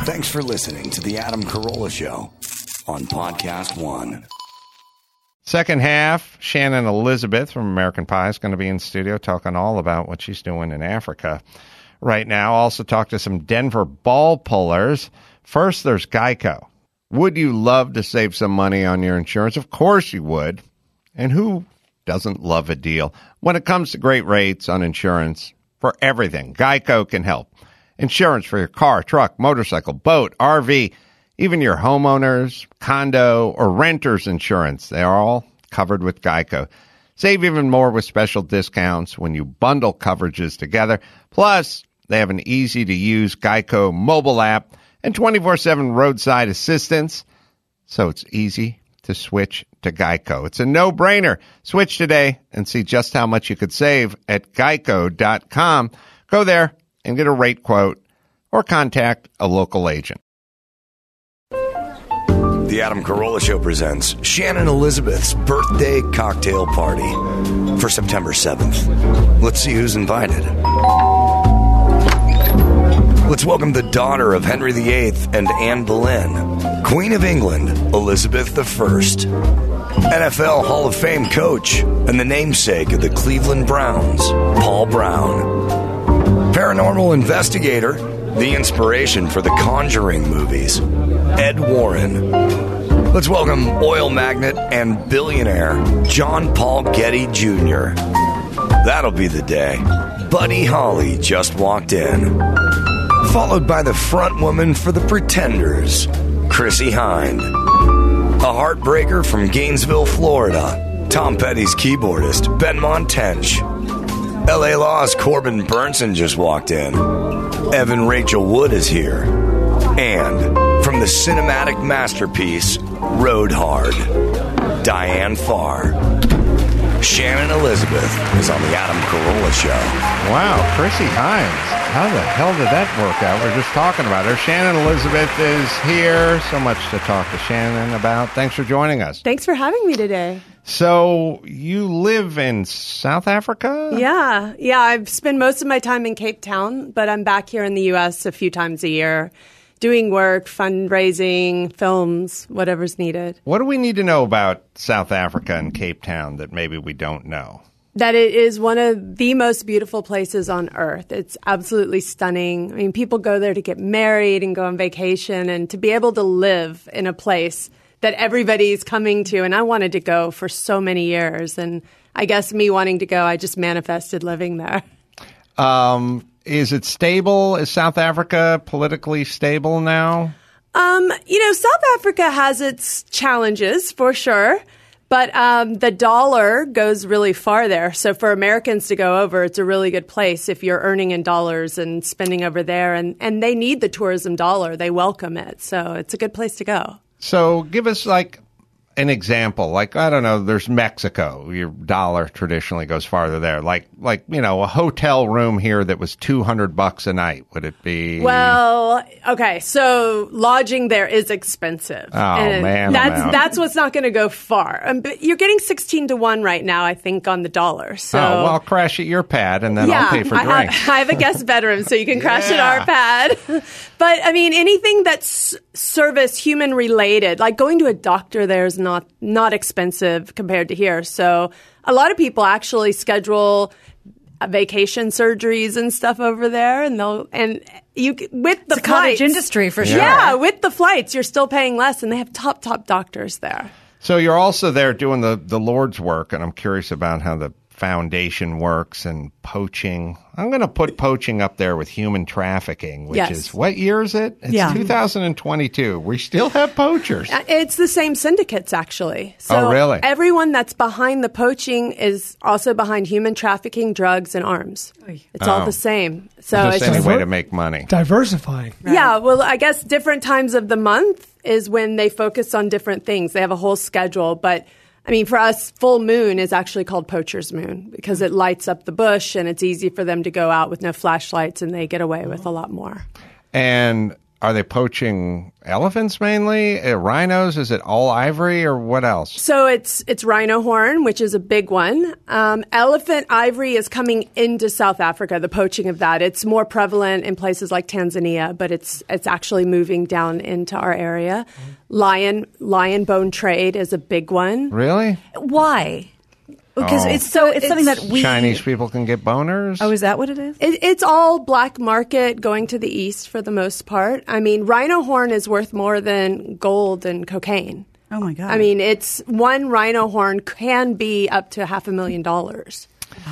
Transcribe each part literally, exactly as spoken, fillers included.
Thanks for listening to The Adam Carolla Show on Podcast One. Second half, Shannon Elizabeth from American Pie is going to be in studio talking all about what she's doing in Africa right now. Also talk to some Denver ball pullers. First, there's Geico. Would you love to save some money on your insurance? Of course you would. And who doesn't love a deal? When it comes to great rates on insurance for everything, Geico can help. Insurance for your car, truck, motorcycle, boat, R V, even your homeowners, condo, or renter's insurance. They are all covered with Geico. Save even more with special discounts when you bundle coverages together. Plus, they have an easy-to-use Geico mobile app and twenty-four seven roadside assistance, so it's easy to switch to Geico. It's a no-brainer. Switch today and see just how much you could save at geico dot com. Go there and get a rate quote or contact a local agent. The Adam Carolla Show presents Shannon Elizabeth's birthday cocktail party for September seventh. Let's see who's invited. Let's welcome the daughter of Henry the Eighth and Anne Boleyn, Queen of England, Elizabeth the First, N F L Hall of Fame coach and the namesake of the Cleveland Browns, Paul Brown, paranormal investigator, the inspiration for the Conjuring movies, Ed Warren. Let's welcome oil magnate and billionaire John Paul Getty Junior That'll be the day. Buddy Holly just walked in. Followed by the front woman for the Pretenders, Chrissy Hynde. A heartbreaker from Gainesville, Florida, Tom Petty's keyboardist, Ben Montench. L A Law's Corbin Burnson just walked in. Evan Rachel Wood is here. And from the cinematic masterpiece, Road Hard, Diane Farr. Shannon Elizabeth is on the Adam Carolla Show. Wow, Chrissy Hines. How the hell did that work out? We're just talking about her. Shannon Elizabeth is here. So much to talk to Shannon about. Thanks for joining us. Thanks for having me today. So you live in South Africa? Yeah. Yeah, I've spent most of my time in Cape Town, but I'm back here in the U S a few times a year doing work, fundraising, films, whatever's needed. What do we need to know about South Africa and Cape Town that maybe we don't know? That it is one of the most beautiful places on earth. It's absolutely stunning. I mean, people go there to get married and go on vacation and to be able to live in a place that everybody's coming to. And I wanted to go for so many years. And I guess me wanting to go, I just manifested living there. Um, is it stable? Is South Africa politically stable now? Um, you know, South Africa has its challenges for sure. But um, the dollar goes really far there. So for Americans to go over, it's a really good place if you're earning in dollars and spending over there. And, and they need the tourism dollar. They welcome it. So it's a good place to go. So give us like an example. Like, I don't know, there's Mexico. Your dollar traditionally goes farther there. Like, like you know, a hotel room here that was two hundred bucks a night. Would it be? Well, okay. So lodging there is expensive. Oh, and man. That's, oh, that's what's not going to go far. Um, but you're getting sixteen to one right now, I think, on the dollar. So, oh, well, I'll crash at your pad and then yeah, I'll pay for I drinks. have, I have a guest bedroom, so you can crash Yeah. at our pad. But, I mean, anything that's service, human-related, like going to a doctor there is not, not expensive compared to here. So a lot of people actually schedule vacation surgeries and stuff over there, and they'll and you with the It's a cottage flights, industry for sure. Yeah, with the flights, you're still paying less, and they have top top doctors there. So you're also there doing the, the Lord's work, and I'm curious about how the foundation works and poaching. I'm going to put poaching up there with human trafficking, which Yes. is, what year is it? It's Yeah. two thousand twenty-two. We still have poachers. Uh, It's the same syndicates, actually. So Oh, really? everyone that's behind the poaching is also behind human trafficking, drugs, and arms. It's all Oh. the same. So Just it's any just, way to make money. Diversifying. yeah, well, I guess different times of the month is when they focus on different things. They have a whole schedule, but I mean, for us, full moon is actually called Poacher's Moon because it lights up the bush and it's easy for them to go out with no flashlights and they get away with a lot more. And are they poaching elephants mainly? Uh, rhinos? Is it all ivory or what else? So it's it's rhino horn, which is a big one. Um, elephant ivory is coming into South Africa, the poaching of that. It's more prevalent in places like Tanzania, but it's it's actually moving down into our area. Lion lion bone trade is a big one. Really? Why? Because Oh. it's so it's, It's something that we Chinese people can get boners? Oh, is that what it is? It, it's all black market going to the east for the most part. I mean, rhino horn is worth more than gold and cocaine. Oh my God. I mean, it's one rhino horn can be up to half a million dollars.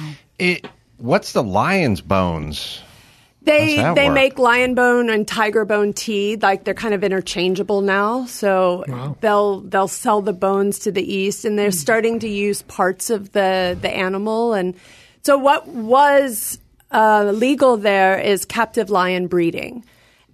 It, what's the lion's bones? They How's that they work? make lion bone and tiger bone tea. Like they're kind of interchangeable now. So they'll they'll sell the bones to the east, and they're starting to use parts of the the animal. And so what was uh, legal there is captive lion breeding,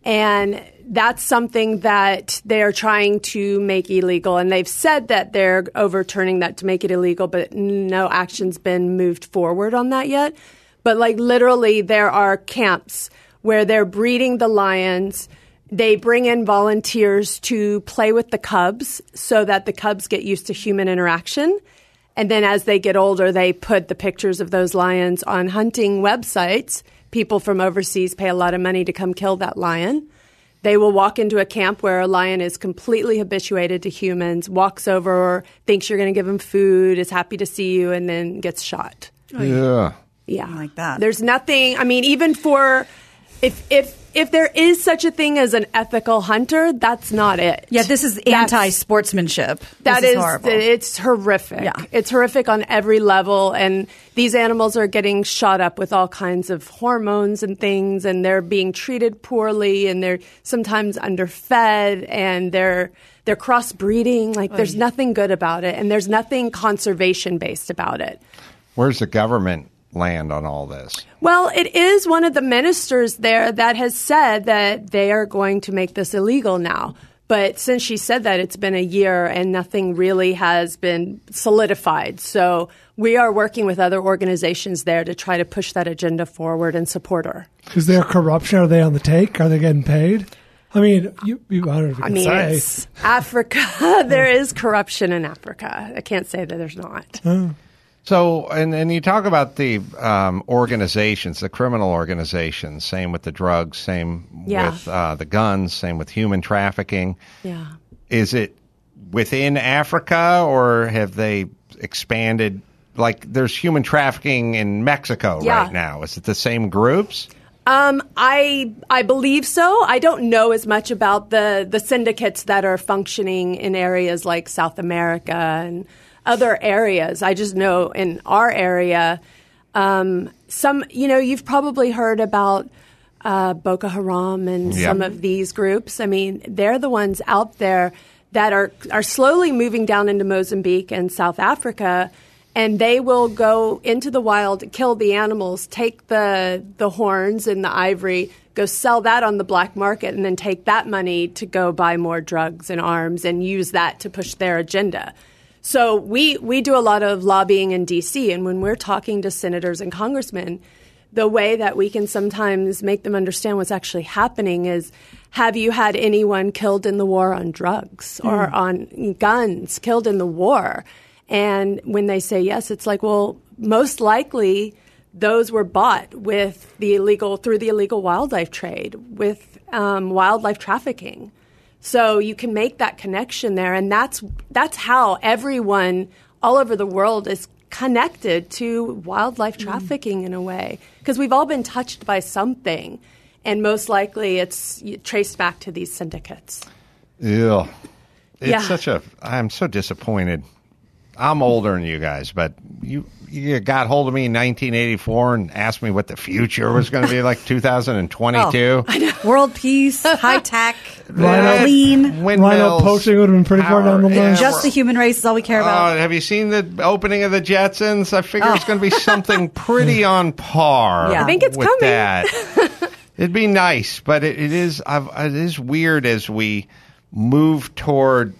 and that's something that they're trying to make illegal. And they've said that they're overturning that to make it illegal, but no action's been moved forward on that yet. But like literally there are camps where they're breeding the lions. They bring in volunteers to play with the cubs so that the cubs get used to human interaction. And then as they get older, they put the pictures of those lions on hunting websites. People from overseas pay a lot of money to come kill that lion. They will walk into a camp where a lion is completely habituated to humans, walks over or thinks you're going to give him food, is happy to see you, and then gets shot. Yeah. Yeah. Like that. There's nothing, I mean, even for, if if if there is such a thing as an ethical hunter, that's not it. Yeah, this is That's- anti-sportsmanship. That this is, is, horrible. it's horrific. Yeah. It's horrific on every level. And these animals are getting shot up with all kinds of hormones and things, and they're being treated poorly, and they're sometimes underfed, and they're they're crossbreeding. Like, there's nothing good about it, and there's nothing conservation-based about it. Where's the government land on all this? Well, it is one of the ministers there that has said that they are going to make this illegal now. But since she said that, it's been a year and nothing really has been solidified. So we are working with other organizations there to try to push that agenda forward and support her. Is there corruption? Are they on the take? Are they getting paid? I mean, you, you I don't know if you I can mean, say. it's Africa. There is corruption in Africa. I can't say that there's not. So, and, and you talk about the um, organizations, the criminal organizations, same with the drugs, same Yeah. with uh, the guns, same with human trafficking. Yeah. Is it within Africa, or have they expanded? Like, there's human trafficking in Mexico Yeah. right now. Is it the same groups? Um, I I believe so. I don't know as much about the, the syndicates that are functioning in areas like South America and other areas. I just know in our area, um, some, you know, you've probably heard about uh, Boko Haram and Yeah. some of these groups. I mean, they're the ones out there that are, are slowly moving down into Mozambique and South Africa, and they will go into the wild, kill the animals, take the the horns and the ivory, go sell that on the black market, and then take that money to go buy more drugs and arms and use that to push their agenda. So we, we do a lot of lobbying in D C, and when we're talking to senators and congressmen, the way that we can sometimes make them understand what's actually happening is, have you had anyone killed in the war on drugs or on guns, killed in the war? And when they say yes, it's like, well, most likely those were bought with the illegal, through the illegal wildlife trade, with um, wildlife trafficking. So you can make that connection there, and that's that's how everyone all over the world is connected to wildlife trafficking in a way, because we've all been touched by something, and most likely it's traced back to these syndicates. Yeah. It's Yeah. such a, I'm so disappointed. I'm older than you guys, but you you got hold of me in nineteen eighty-four and asked me what the future was going to be like two thousand twenty-two. World peace, high tech, Rhino- lean. Rhino poaching would have been pretty far down the Power- line. yeah, Just the human race is all we care about. Oh, have you seen the opening of the Jetsons? I figure it's going to be something pretty on par. Yeah. I think it's with coming. that. It'd be nice, but it, it is I've, it is weird as we move toward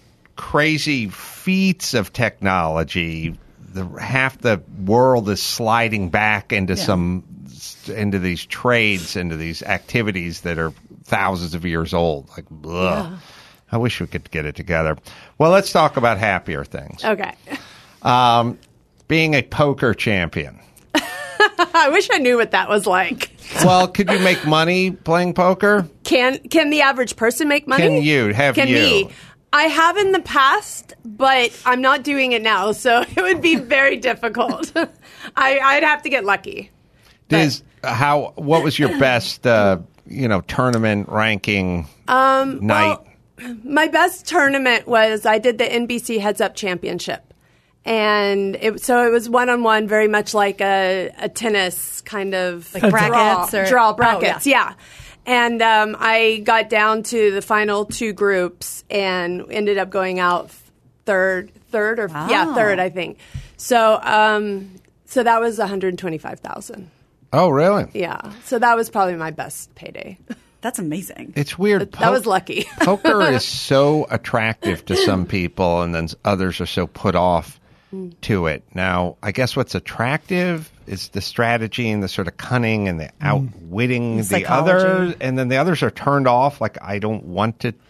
crazy feats of technology. The half the world is sliding back into Yeah. some into these trades, into these activities that are thousands of years old. Like, ugh. I wish we could get it together. Well, let's talk about happier things. Okay. Um, being a poker champion. I wish I knew what that was like. Well, could you make money playing poker? Can can the average person make money? Can you? Have can you? Me. I have in the past, but I'm not doing it now, so it would be very difficult. I, I'd have to get lucky. Is how? What was your best, uh, you know, tournament ranking um, night? Well, my best tournament was I did the N B C Heads Up Championship. And it, so it was one-on-one, very much like a, a tennis kind of like brackets draw, or draw brackets, oh, yeah. yeah. And um, I got down to the final two groups and ended up going out third, third or wow. yeah, third, I think. So, um, so that was one hundred twenty-five thousand. Oh, really? Yeah. So that was probably my best payday. That's amazing. It's weird. That was lucky. Poker is so attractive to some people, and then others are so put off to it. Now, I guess what's attractive is the strategy and the sort of cunning and the outwitting the Psychology. others, and then the others are turned off. Like, I don't want to.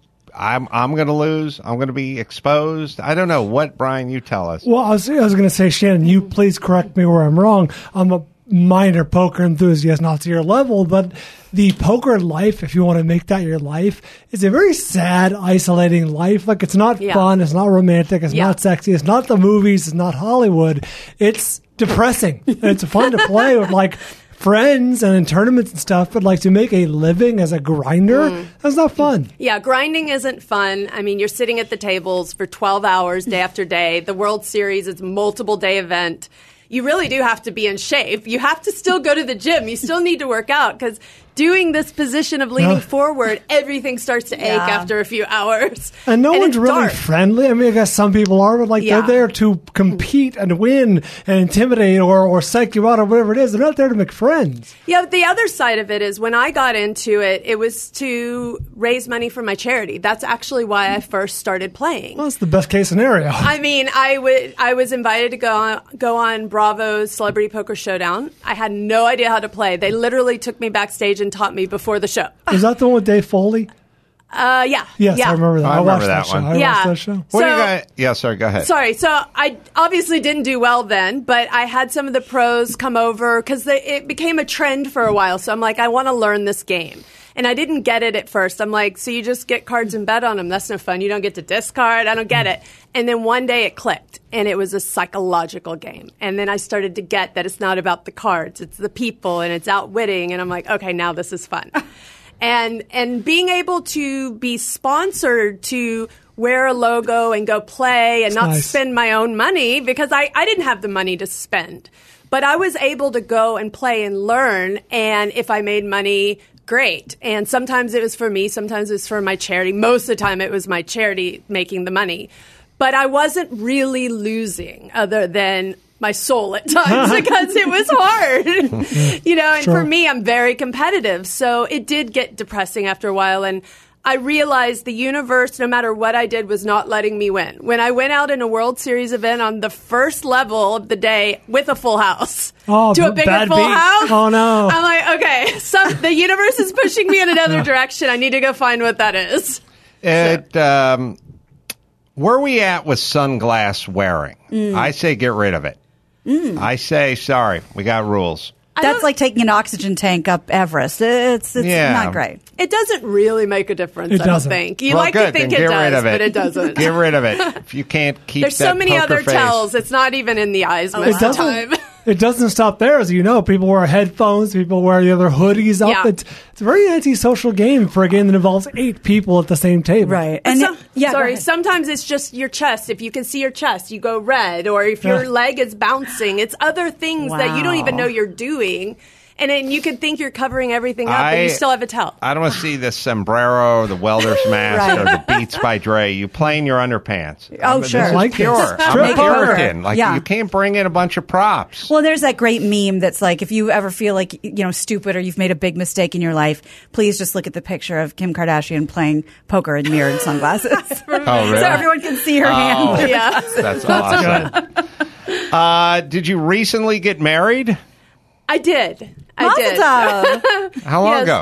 I'm I'm going to lose. I'm going to be exposed. I don't know what, Brian. You tell us. Well, I was, I was going to say, Shannon, you please correct me where I'm wrong. I'm a minor poker enthusiast, not to your level, but the poker life, if you want to make that your life, is a very sad, isolating life. Like, it's not Yeah. fun, it's not romantic, it's Yeah. not sexy, it's not the movies, it's not Hollywood. It's depressing. And it's fun to play with, like, friends and in tournaments and stuff, but, like, to make a living as a grinder, Mm. that's not fun. Yeah, grinding isn't fun. I mean, you're sitting at the tables for twelve hours day after day. The World Series is a multiple day event. You really do have to be in shape. You have to still go to the gym. You still need to work out because doing this position of leaning Yeah. forward, everything starts to ache Yeah. after a few hours. And no one's it's really dark. friendly. I mean, I guess some people are, but like Yeah. they're there to compete and win and intimidate or, or psych you out or whatever it is. They're not there to make friends. Yeah, but the other side of it is when I got into it, it was to raise money for my charity. That's actually why I first started playing. Well, that's the best case scenario. I mean, I would. I was invited to go on, go on Bravo's Celebrity Poker Showdown. I had no idea how to play. They literally took me backstage and taught me before the show. Was that the one with Dave Foley? Uh, yeah. Yes, yeah. I remember that. I I, remember watched that that, one. show. I Yeah. watched that show. What do you So- got? Yeah, sorry, go ahead. Sorry. So I obviously didn't do well then, but I had some of the pros come over because it became a trend for a while. So I'm like, I want to learn this game. And I didn't get it at first. I'm like, so you just get cards and bet on them. That's no fun. You don't get to discard. I don't get it. And then one day it clicked, and it was a psychological game. And then I started to get that it's not about the cards. It's the people, and it's outwitting. And I'm like, okay, now this is fun. And and being able to be sponsored to wear a logo and go play and not nice. spend my own money because I, I didn't have the money to spend. But I was able to go and play and learn. And if I made money, great. And sometimes it was for me. Sometimes it was for my charity. Most of the time it was my charity making the money. But I wasn't really losing other than my soul at times because it was hard. you know, and Sure. for me, I'm very competitive. So it did get depressing after a while. And I realized the universe, no matter what I did, was not letting me win. When I went out in a World Series event on the first level of the day with a full house Oh, to a b- bigger bad full beat. house, Oh, no. I'm like, okay, some, the universe is pushing me in another direction. I need to go find what that is. It, um, where are we at with sunglass wearing? I say get rid of it. I say, sorry, we got rules. I That's don't- like taking an oxygen tank up Everest. It's it's Yeah. not great. It doesn't really make a difference, It I don't doesn't. think. You Well, like good, to think then it get rid does, of it. but it doesn't. Get rid of it. If you can't keep There's so that many poker other face. tells. It's not even in the eyes most It of the doesn't. time. It doesn't stop there, as you know. People wear headphones. People wear the other hoodies up. Yeah. It's, it's a very antisocial game for a game that involves eight people at the same table. Right. And And some, it- yeah, go sorry, ahead. sometimes it's just your chest. If you can see your chest, you go red. Or if your Yeah. leg is bouncing, it's other things that you don't even Wow. know you're doing. And then you can think you're covering everything up, but you still have a tell. I don't want to see the sombrero or the welder's mask or the Beats by Dre. You play in your underpants. Oh, I mean, sure. This is Like this. pure. It's I'm true. a Make poker. Puritan. Like, Yeah. you can't bring in a bunch of props. Well, there's that great meme that's like, if you ever feel like, you know, stupid or you've made a big mistake in your life, please just look at the picture of Kim Kardashian playing poker in mirrored sunglasses. Oh, really? So everyone can see her Oh. hand. Yeah. That's awesome. Uh, did you recently get married? I did. I Mazel did. tov. How long Yes. ago?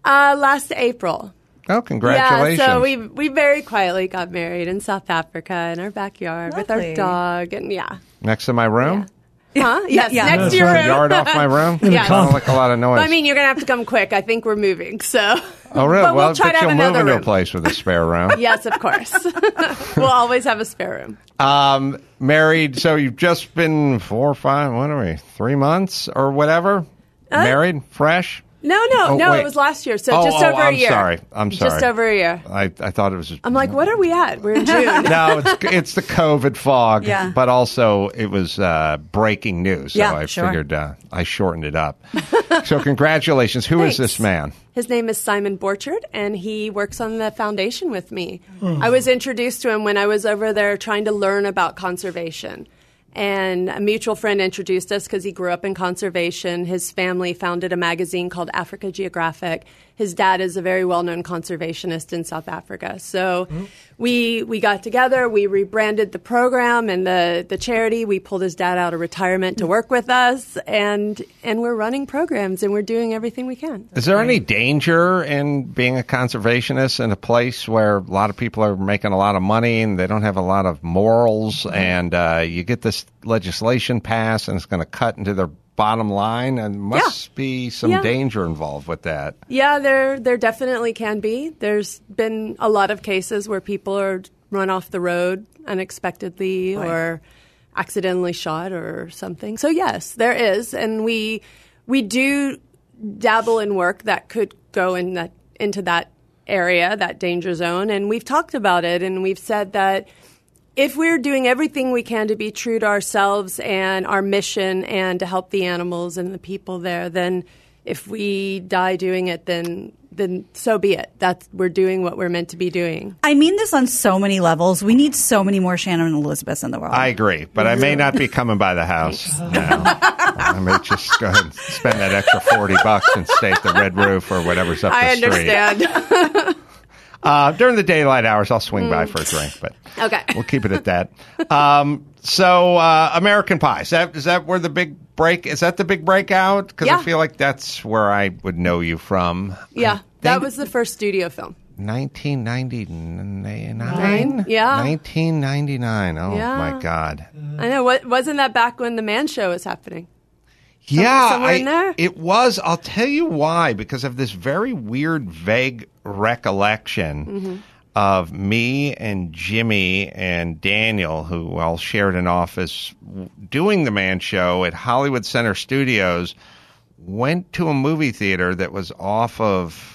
Uh, last April. Oh, congratulations. Yeah, so we we very quietly got married in South Africa in our backyard with Lovely. our dog, and yeah. Next to my room? Huh? Yes, yeah. next That's to your right. room. Yard off my room? Yeah. I don't like a lot of noise. I mean, you're going to have to come quick. I think we're moving, so. oh, really? But well, we'll try but to you'll have move another into a room. place with a spare room. Yes, of course. We'll always have a spare room. Um, married, so you've just been four or five, what are we, three months or whatever? Uh, married? Fresh? No, no, Oh, no. wait. It was last year, so Oh, just oh, over I'm a year. sorry. I'm sorry. Just over a year. I, I thought it was. I'm like, what are we at? We're in June. No, it's it's the COVID fog. Yeah. But also, it was uh, breaking news, so Yeah, I sure. figured uh, I shortened it up. So, congratulations. Who is Thanks. this man? His name is Simon Borchard, and he works on the foundation with me. I was introduced to him when I was over there trying to learn about conservation. And a mutual friend introduced us because he grew up in conservation. His family founded a magazine called Africa Geographic. His dad is a very well-known conservationist in South Africa. So mm-hmm. we we got together. We rebranded the program and the, the charity. We pulled his dad out of retirement to work with us. And, and we're running programs, and we're doing everything we can. Is there any danger in being a conservationist in a place where a lot of people are making a lot of money and they don't have a lot of morals, and uh, you get this legislation passed and it's going to cut into their bottom line, and must Yeah. be some Yeah. danger involved with that? Yeah, there there definitely can be. There's been a lot of cases where people are run off the road unexpectedly Right. or accidentally shot or something. So yes, there is, and we we do dabble in work that could go in that into that area, that danger zone, and we've talked about it, and we've said that if we're doing everything we can to be true to ourselves and our mission and to help the animals and the people there, then if we die doing it, then then so be it. That's we're doing what we're meant to be doing. I mean this on so many levels. We need so many more Shannon and Elizabeths in the world. I agree, but I may not be coming by the house now. I may just go ahead and spend that extra forty bucks and stay at the Red Roof or whatever's up I the street. understand. Uh, during the daylight hours, I'll swing by for a drink, but Okay. we'll keep it at that. Um, so, uh, American Pie, is that, is that where the big break, is that the big breakout? Because Yeah. I feel like that's where I would know you from. Yeah, that think- was the first studio film. nineteen ninety-nine? Nine? Yeah. nineteen ninety-nine. Oh, Yeah. my God. I know. What, wasn't that back when the Man Show was happening? Yeah, somewhere I- in there? it was. I'll tell you why. Because of this very weird, vague recollection Mm-hmm. of me and Jimmy and Daniel, who all shared an office w- doing the Man Show at Hollywood Center Studios, went to a movie theater that was off of,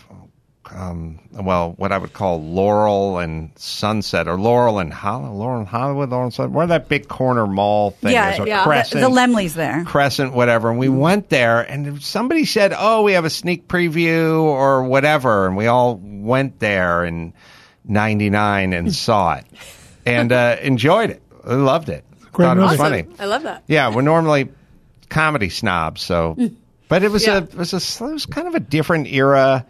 um, well, what I would call Laurel and Sunset, or Laurel and Hollywood, Laurel and Hollywood, Laurel and Sunset, where that big corner mall thing yeah, is, or yeah. Crescent. The, the Lemleys there. Crescent, whatever, and we went there, and somebody said, "Oh, we have a sneak preview or whatever," and we all went there in ninety-nine and saw it, and uh, enjoyed it. I loved it. Great Thought it was movie. funny. I love that. Yeah, we're normally comedy snobs, so, but it was Yeah. a it was a it was kind of a different era,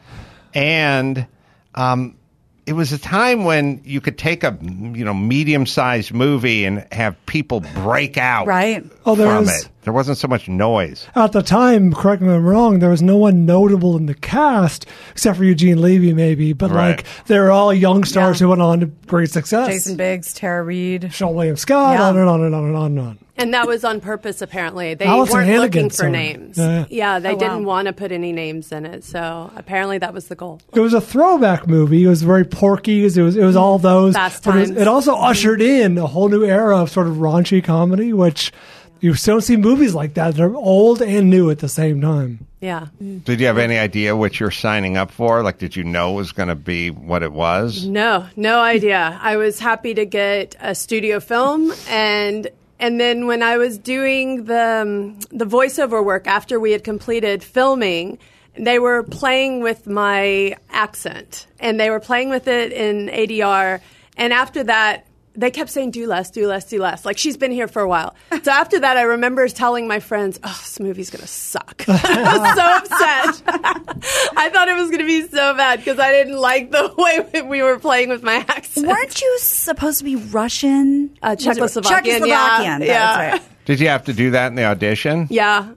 and um, it was a time when you could take a you know medium sized movie and have people break out Right. Oh, there from was- it. There wasn't so much noise. At the time, correct me if I'm wrong, there was no one notable in the cast except for Eugene Levy, maybe. But Right. like, they were all young stars Yeah. who went on to great success. Jason Biggs, Tara Reid. Sean William Scott, Yeah. on and on and on and on and on. And that was on purpose, apparently. They Allison weren't Hannigan, looking for sorry. names. Yeah. Yeah, they Oh, wow. didn't want to put any names in it. So apparently that was the goal. It was a throwback movie. It was very porky. It was it was all those. Fast but it, was- times. it also ushered in a whole new era of sort of raunchy comedy, which you don't see movies like that. They're old and new at the same time. Yeah. Did you have any idea what you're signing up for? Like, did you know it was going to be what it was? No, no idea. I was happy to get a studio film, and and then when I was doing the um, the voiceover work after we had completed filming, they were playing with my accent, and they were playing with it in A D R, and after that, they kept saying, do less, do less, do less. Like, she's been here for a while. So after that, I remember telling my friends, oh, this movie's going to suck. I was so upset. I thought it was going to be so bad because I didn't like the way we were playing with my accent. Weren't you supposed to be Russian? Uh, Was it- Czechoslovakian, yeah. Czechoslovakian. Yeah. That's right. Did you have to do that in the audition? Yeah.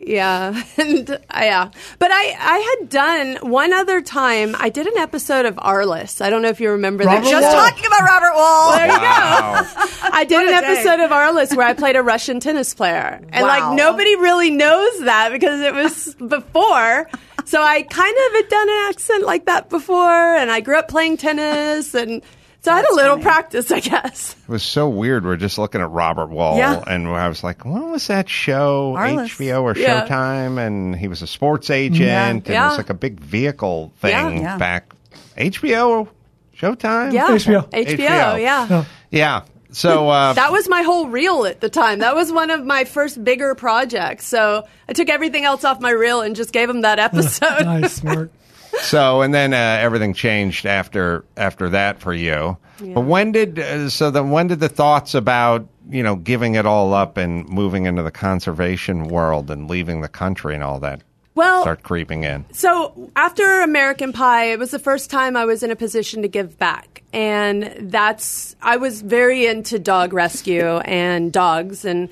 Yeah, and uh, yeah, but I, I had done one other time. I did an episode of Arliss. I don't know if you remember Robert that. Just Wall. talking about Robert Wall. There you Wow. go. I did What an a day. episode of Arliss where I played a Russian tennis player, and Wow. like nobody really knows that because it was before. So I kind of had done an accent like that before, and I grew up playing tennis, and so I had a little funny. practice, I guess. It was so weird. We're just looking at Robert Wall, Yeah. and I was like, what was that show? Arliss. H B O or Yeah. Showtime? And he was a sports agent, Yeah. and it Yeah. was like a big vehicle thing Yeah. Yeah. back. H B O, Showtime? Yeah, H B O. H B O, H B O. yeah. No. Yeah. So uh, That was my whole reel at the time. That was one of my first bigger projects. So I took everything else off my reel and just gave him that episode. Nice, smart. So and then uh, everything changed after after that for you. But when did uh, so then when did the thoughts about you know giving it all up and moving into the conservation world and leaving the country and all that Well, start creeping in? So after American Pie, it was the first time I was in a position to give back. And that's, I was very into dog rescue and dogs. And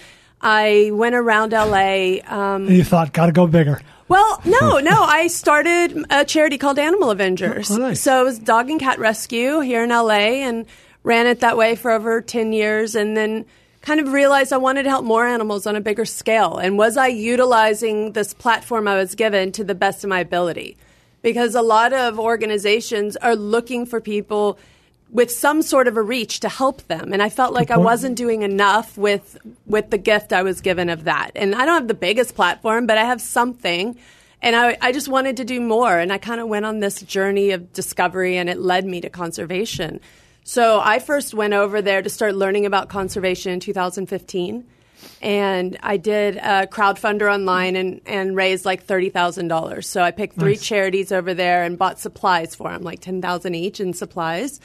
I went around L A. Um, And you thought, got to go bigger. well, no, no. I started a charity called Animal Avengers. Oh, nice. So it was dog and cat rescue here in L A and ran it that way for over ten years. And then kind of realized I wanted to help more animals on a bigger scale. And was I utilizing this platform I was given to the best of my ability? Because a lot of organizations are looking for people with some sort of a reach to help them. And I felt like I point. wasn't doing enough with with the gift I was given of that. And I don't have the biggest platform, but I have something. And I, I just wanted to do more. And I kind of went on this journey of discovery, and it led me to conservation. So I first went over there to start learning about conservation in two thousand fifteen. And I did a crowdfunder online and, and raised like thirty thousand dollars. So I picked three Nice. charities over there and bought supplies for them, like ten thousand dollars each in supplies.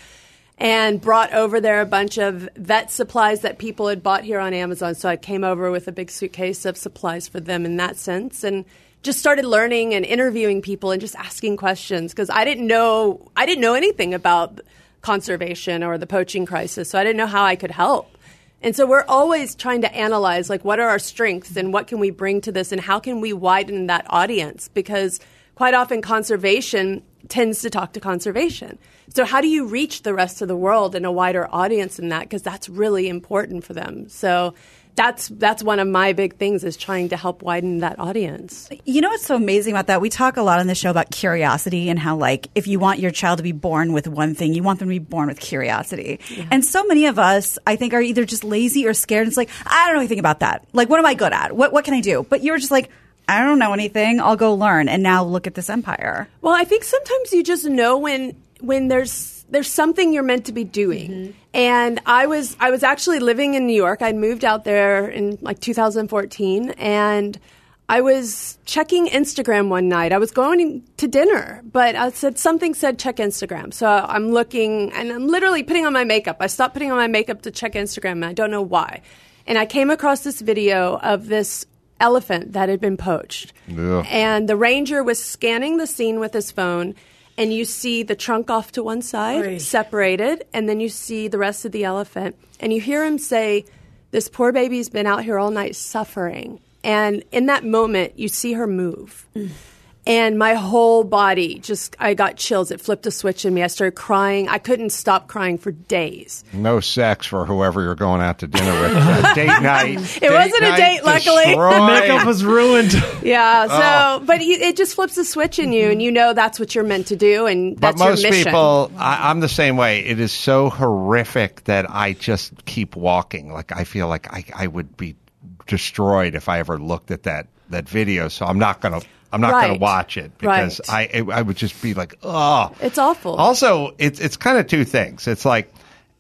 And brought over there a bunch of vet supplies that people had bought here on Amazon. So I came over with a big suitcase of supplies for them in that sense. And just started learning and interviewing people and just asking questions because I didn't know I didn't know anything about conservation or the poaching crisis, so I didn't know how I could help. And so we're always trying to analyze like what are our strengths and what can we bring to this and how can we widen that audience, because quite often conservation tends to talk to conservation. So how do you reach the rest of the world and a wider audience in that, because that's really important for them. So That's that's one of my big things, is trying to help widen that audience. You know what's so amazing about that? We talk a lot on the show about curiosity and how, like, if you want your child to be born with one thing, you want them to be born with curiosity. Yeah. And so many of us, I think, are either just lazy or scared. It's like, I don't know anything about that. Like, what am I good at? What what can I do? But you're just like, I don't know anything. I'll go learn. And now look at this empire. Well, I think sometimes you just know when when there's there's something you're meant to be doing. Mm-hmm. And I was I was actually living in New York. I'd moved out there in like two thousand fourteen, and I was checking Instagram one night. I was going to dinner, but I said something said check Instagram. So I'm looking, and I'm literally putting on my makeup. I stopped putting on my makeup to check Instagram, and I don't know why. And I came across this video of this elephant that had been poached. Ugh. And the ranger was scanning the scene with his phone, and you see the trunk off to one side, Oy. separated, and then you see the rest of the elephant. And you hear him say, this poor baby's been out here all night suffering. And in that moment, you see her move. Mm. And my whole body just, I got chills. It flipped a switch in me. I started crying. I couldn't stop crying for days. No sex for whoever you're going out to dinner with. Uh, date night. It Date wasn't a night date, luckily. destroyed. Makeup was ruined. Yeah, so, Oh. but you, it just flips a switch in you, and you know that's what you're meant to do, and But that's most your mission. people, I, I'm the same way. It is so horrific that I just keep walking. Like, I feel like I, I would be destroyed if I ever looked at that, that video. So I'm not going to. I'm not going Right. to watch it because Right. I I would just be like, oh, It's awful. Also, it's it's kind of two things. It's like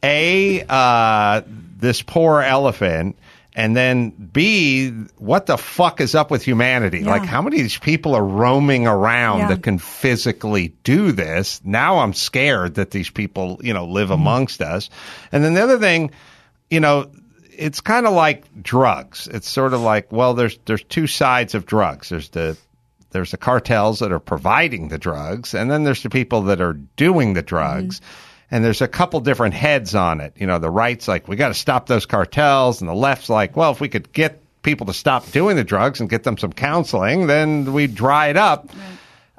a uh, this poor elephant, and then B, what the fuck is up with humanity? Yeah. Like, how many of these people are roaming around Yeah. that can physically do this? Now I'm scared that these people, you know, live amongst us. And then the other thing, you know, it's kind of like drugs. It's sort of like, well, there's there's two sides of drugs. There's the There's the cartels that are providing the drugs, and then there's the people that are doing the drugs. Mm-hmm. And there's a couple different heads on it. You know, the right's like, we got to stop those cartels, and the left's like, well, if we could get people to stop doing the drugs and get them some counseling, then we dry it up. Right.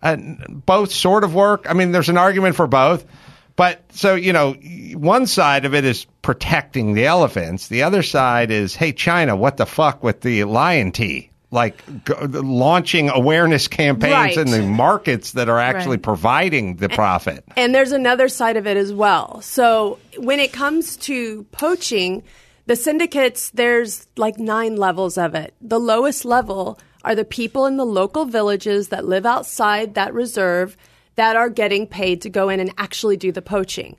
And both sort of work. I mean, there's an argument for both. But so, you know, one side of it is protecting the elephants. The other side is, hey, China, what the fuck with the lion tea? Like g- launching awareness campaigns right. in the markets that are actually right. providing the profit. And there's another side of it as well. So when it comes to poaching, the syndicates, there's like nine levels of it. The lowest level are the people in the local villages that live outside that reserve that are getting paid to go in and actually do the poaching.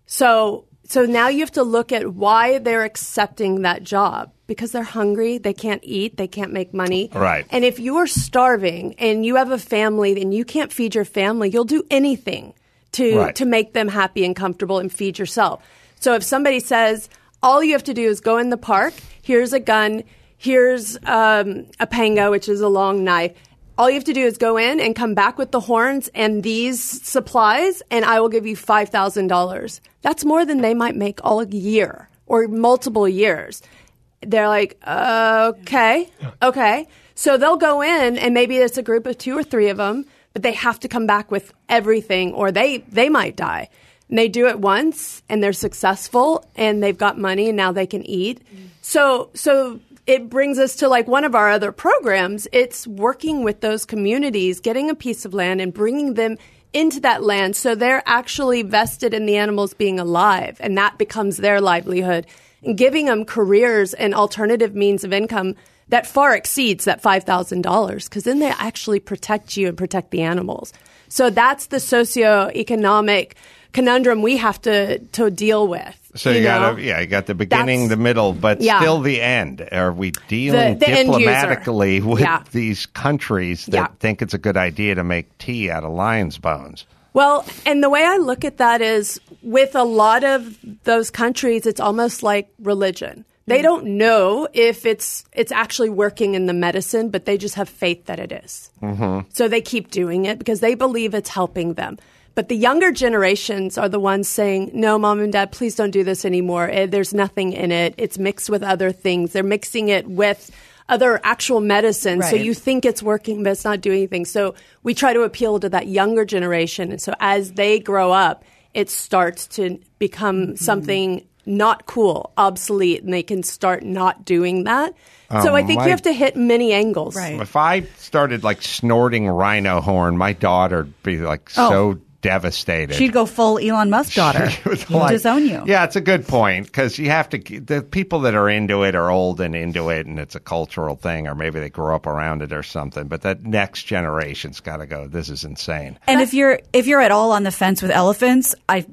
So so now you have to look at why they're accepting that job. Because they're hungry, they can't eat, they can't make money. Right. And if you are starving and you have a family and you can't feed your family, you'll do anything to right. to make them happy and comfortable and feed yourself. So if somebody says, all you have to do is go in the park, here's a gun, here's um, a pango, which is a long knife. All you have to do is go in and come back with the horns and these supplies, and I will give you five thousand dollars. That's more than they might make all year or multiple years. They're like, uh, okay, okay. So they'll go in, and maybe it's a group of two or three of them, but they have to come back with everything, or they, they might die. And they do it once, and they're successful, and they've got money, and now they can eat. Mm. So, so it brings us to like one of our other programs. It's working with those communities, getting a piece of land, and bringing them into that land, so they're actually vested in the animals being alive, and that becomes their livelihood. And giving them careers and alternative means of income that far exceeds that five thousand dollars, because then they actually protect you and protect the animals. So that's the socioeconomic conundrum we have to, to deal with. So you, you know? got yeah, you got the beginning, That's, the middle, but yeah. still the end. Are we dealing The- the end user. diplomatically with Yeah. these countries that Yeah. think it's a good idea to make tea out of lion's bones? Well, and the way I look at that is with a lot of those countries, it's almost like religion. They don't know if it's it's actually working in the medicine, but they just have faith that it is. Mm-hmm. So they keep doing it because they believe it's helping them. But the younger generations are the ones saying, no, mom and dad, please don't do this anymore. Eh, There's nothing in it. It's mixed with other things. They're mixing it with other actual medicine. So Right. you think it's working, but it's not doing anything. So we try to appeal to that younger generation. And so as they grow up, it starts to become mm-hmm. something not cool, obsolete, and they can start not doing that. Um, so I think my- you have to hit many angles. Right. If I started like snorting rhino horn, my daughter'd be like Oh. so devastated. She'd go full Elon Musk daughter. She would He'd disown you. Yeah, it's a good point because you have to. The people that are into it are old and into it, and it's a cultural thing, or maybe they grew up around it or something. But that next generation's got to go. This is insane. And if you're if you're at all on the fence with elephants, I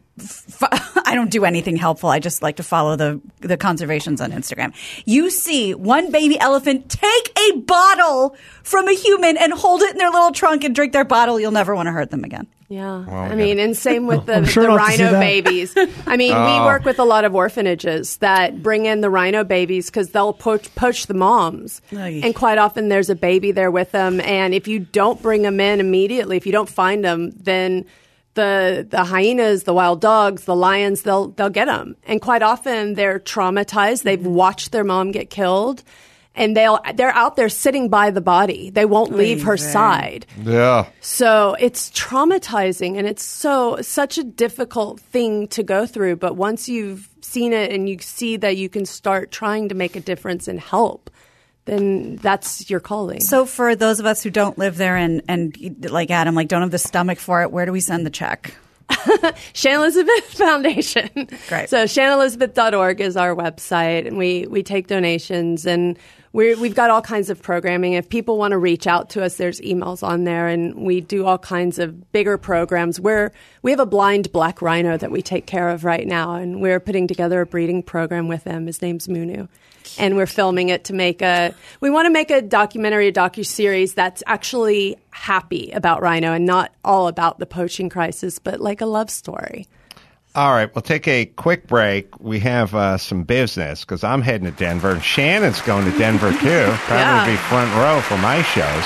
f- I don't do anything helpful. I just like to follow the the conservations on Instagram. You see one baby elephant take a bottle from a human and hold it in their little trunk and drink their bottle, you'll never want to hurt them again. Yeah. Well, I we mean, gotta- and same with the, I'm sure the not to see rhino that. babies. I mean, Oh. we work with a lot of orphanages that bring in the rhino babies because they'll poach, poach the moms. Ay. And quite often there's a baby there with them. And if you don't bring them in immediately, if you don't find them, then the the hyenas, the wild dogs, the lions, they'll they'll get them. And quite often they're traumatized. They've watched their mom get killed. And they'll they're out there sitting by the body. They won't leave her Amazing. side. Yeah. So it's traumatizing, and it's so such a difficult thing to go through. But once you've seen it and you see that you can start trying to make a difference and help, then that's your calling. So for those of us who don't live there and, and like Adam, like don't have the stomach for it, where do we send the check? Shannon Elizabeth Foundation. Great. So shannon elizabeth dot org is our website, and we, we take donations, and we're, we've got all kinds of programming. If people want to reach out to us, there's emails on there, and we do all kinds of bigger programs. We're, we have a blind black rhino that we take care of right now, and we're putting together a breeding program with him. His name's Munu. And we're filming it to make a, we want to make a documentary, a docuseries that's actually happy about rhino and not all about the poaching crisis, but like a love story. All right, we'll take a quick break. We have uh, some business because I'm heading to Denver, and Shannon's going to Denver too. Probably Yeah. be front row for my shows.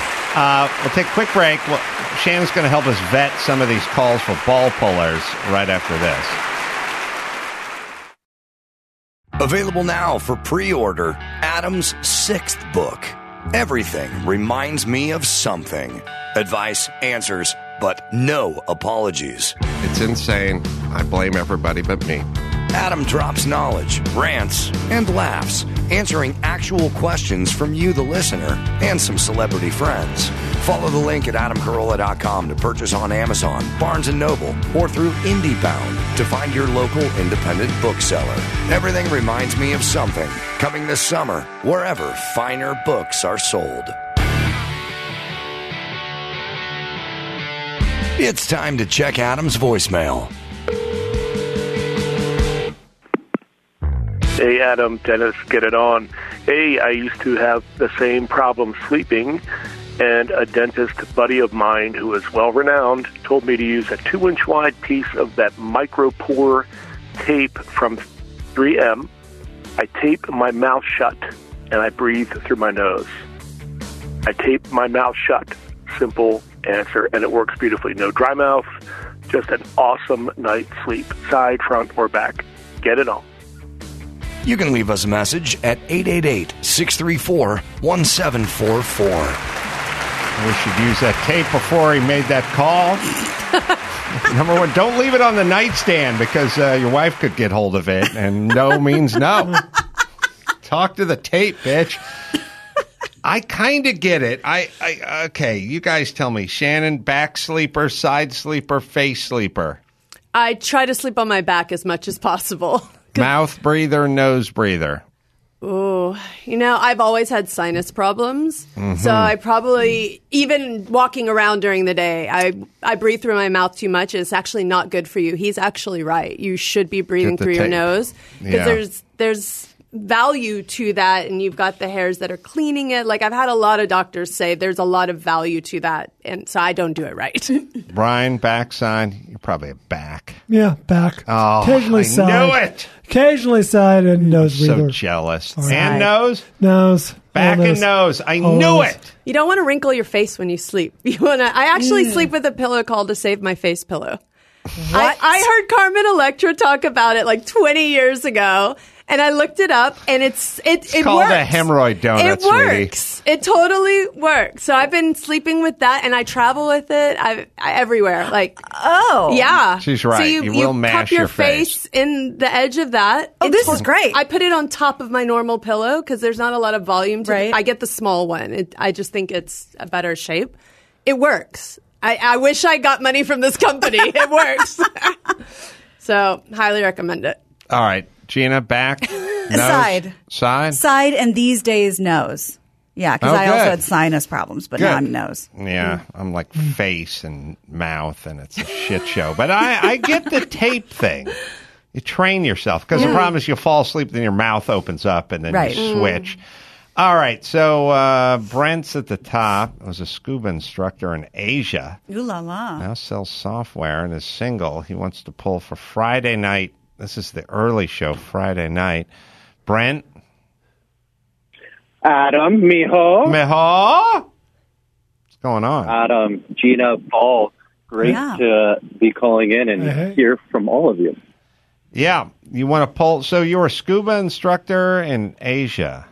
Uh, we'll take a quick break. Well, Shannon's going to help us vet some of these calls for ball pullers right after this. Available now for pre-order, Adam's sixth book, Everything Reminds Me of Something. Advice, answers, but no apologies. It's insane. I blame everybody but me. Adam drops knowledge, rants, and laughs, answering actual questions from you, the listener, and some celebrity friends. Follow the link at adam carolla dot com to purchase on Amazon, Barnes and Noble, or through IndieBound to find your local independent bookseller. Everything Reminds Me of Something. Coming this summer, wherever finer books are sold. It's time to check Adam's voicemail. Hey, Adam, Dennis, get it on. Hey, I used to have the same problem sleeping, and a dentist buddy of mine who is well-renowned told me to use a two-inch wide piece of that micropore tape from three M. I tape my mouth shut, and I breathe through my nose. I tape my mouth shut. Simple answer, and it works beautifully. No dry mouth, just an awesome night's sleep, side, front, or back. Get it on. You can leave us a message at eight eight eight, six three four, one seven four four. We should use that tape before he made that call. Number one, don't leave it on the nightstand because uh, your wife could get hold of it, and no means no. Talk to the tape, bitch. I kind of get it. I, I okay, you guys tell me. Shannon, back sleeper, side sleeper, face sleeper? I try to sleep on my back as much as possible. Mouth breather, nose breather? Oh, you know, I've always had sinus problems. Mm-hmm. So I probably, even walking around during the day, I I breathe through my mouth too much. It's actually not good for you. He's actually right. You should be breathing through tape. your nose. Because yeah. there's there's value to that, and you've got the hairs that are cleaning it. Like, I've had a lot of doctors say there's a lot of value to that, and so I don't do it right. Brian, backside, you're probably a back. Yeah, back. Oh, occasionally I side. knew it. Occasionally side and nose So breather. jealous. Sorry. And nose? Nose. Back All and nose. nose. I All knew nose. it. You don't want to wrinkle your face when you sleep. You want to. I actually mm. sleep with a pillow called a Save My Face pillow. I, I heard Carmen Electra talk about it like twenty years ago, and I looked it up, and it's it It's it called works. a hemorrhoid donut, It works. Sweetie. It totally works. So I've been sleeping with that, and I travel with it. I, I everywhere. Like oh yeah, she's right. So you, you you will mash cup your, your face. face in the edge of that. Oh, It this to- is great. I put it on top of my normal pillow because there's not a lot of volume to right. it. I get the small one. It, I just think it's a better shape. It works. I, I wish I got money from this company. It works. So, highly recommend it. All right. Gina, back, nose, Side. Side? Side, and these days, nose. Yeah, because Oh, I also good. had sinus problems, but Good. now I'm nose. Yeah, I'm like face and mouth, and it's a shit show. But I, I get the tape thing. You train yourself, because the problem is you'll fall asleep, then your mouth opens up, and then Right. you switch. All right, so uh, Brent's at the top. Was a scuba instructor in Asia. Ooh la la. Now sells software and is single. He wants to pull for Friday night. This is the early show, Friday night. Brent? Adam, mijo. Mijo? What's going on? Adam, Gina, Paul. Great Yeah. to be calling in and Hey. hear from all of you. Yeah, you want to pull. So you were a scuba instructor in Asia.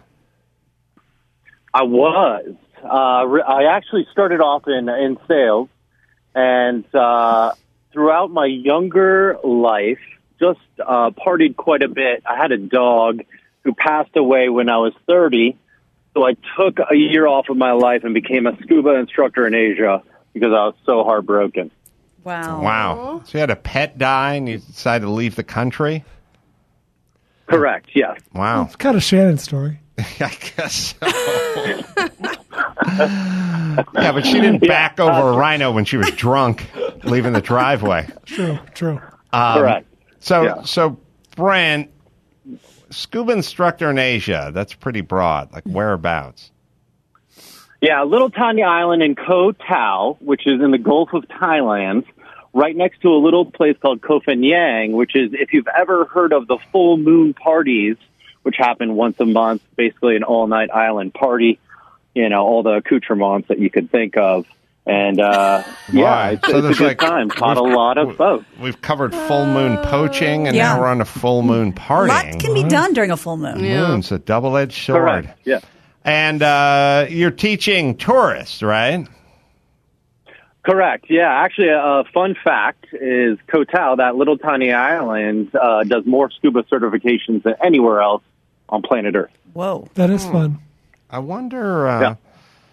I was. Uh, re- I actually started off in, in sales, and uh, throughout my younger life, just uh, partied quite a bit. I had a dog who passed away when I was thirty, so I took a year off of my life and became a scuba instructor in Asia because I was so heartbroken. Wow. Wow. So you had a pet die and you decided to leave the country? Correct, yes. Wow. It's kind of Shannon's story. I guess so. Yeah, but she didn't back over a rhino when she was drunk leaving the driveway. True, true. Um, Correct. So, Yeah. so Brent, scuba instructor in Asia, that's pretty broad. Like whereabouts? Yeah, a little tiny island in Koh Tao, which is in the Gulf of Thailand, right next to a little place called Koh Phangan, which is, if you've ever heard of the full moon parties, which happen once a month, basically an all-night island party, you know, all the accoutrements that you could think of. And uh, yeah, Wow. it's, So it's a there's good like- time. Taught a we've- lot of both. We've covered full moon poaching, and Yeah. now we're on a full moon A partying. lot can be done during a full moon. Yeah. Moon's a double-edged sword. Correct. Yeah. And uh, you're teaching tourists, right? Correct. Yeah. Actually, a fun fact is Koh Tao, that little tiny island, uh, does more scuba certifications than anywhere else on planet Earth. Whoa. That is fun. I wonder. Uh, Yeah.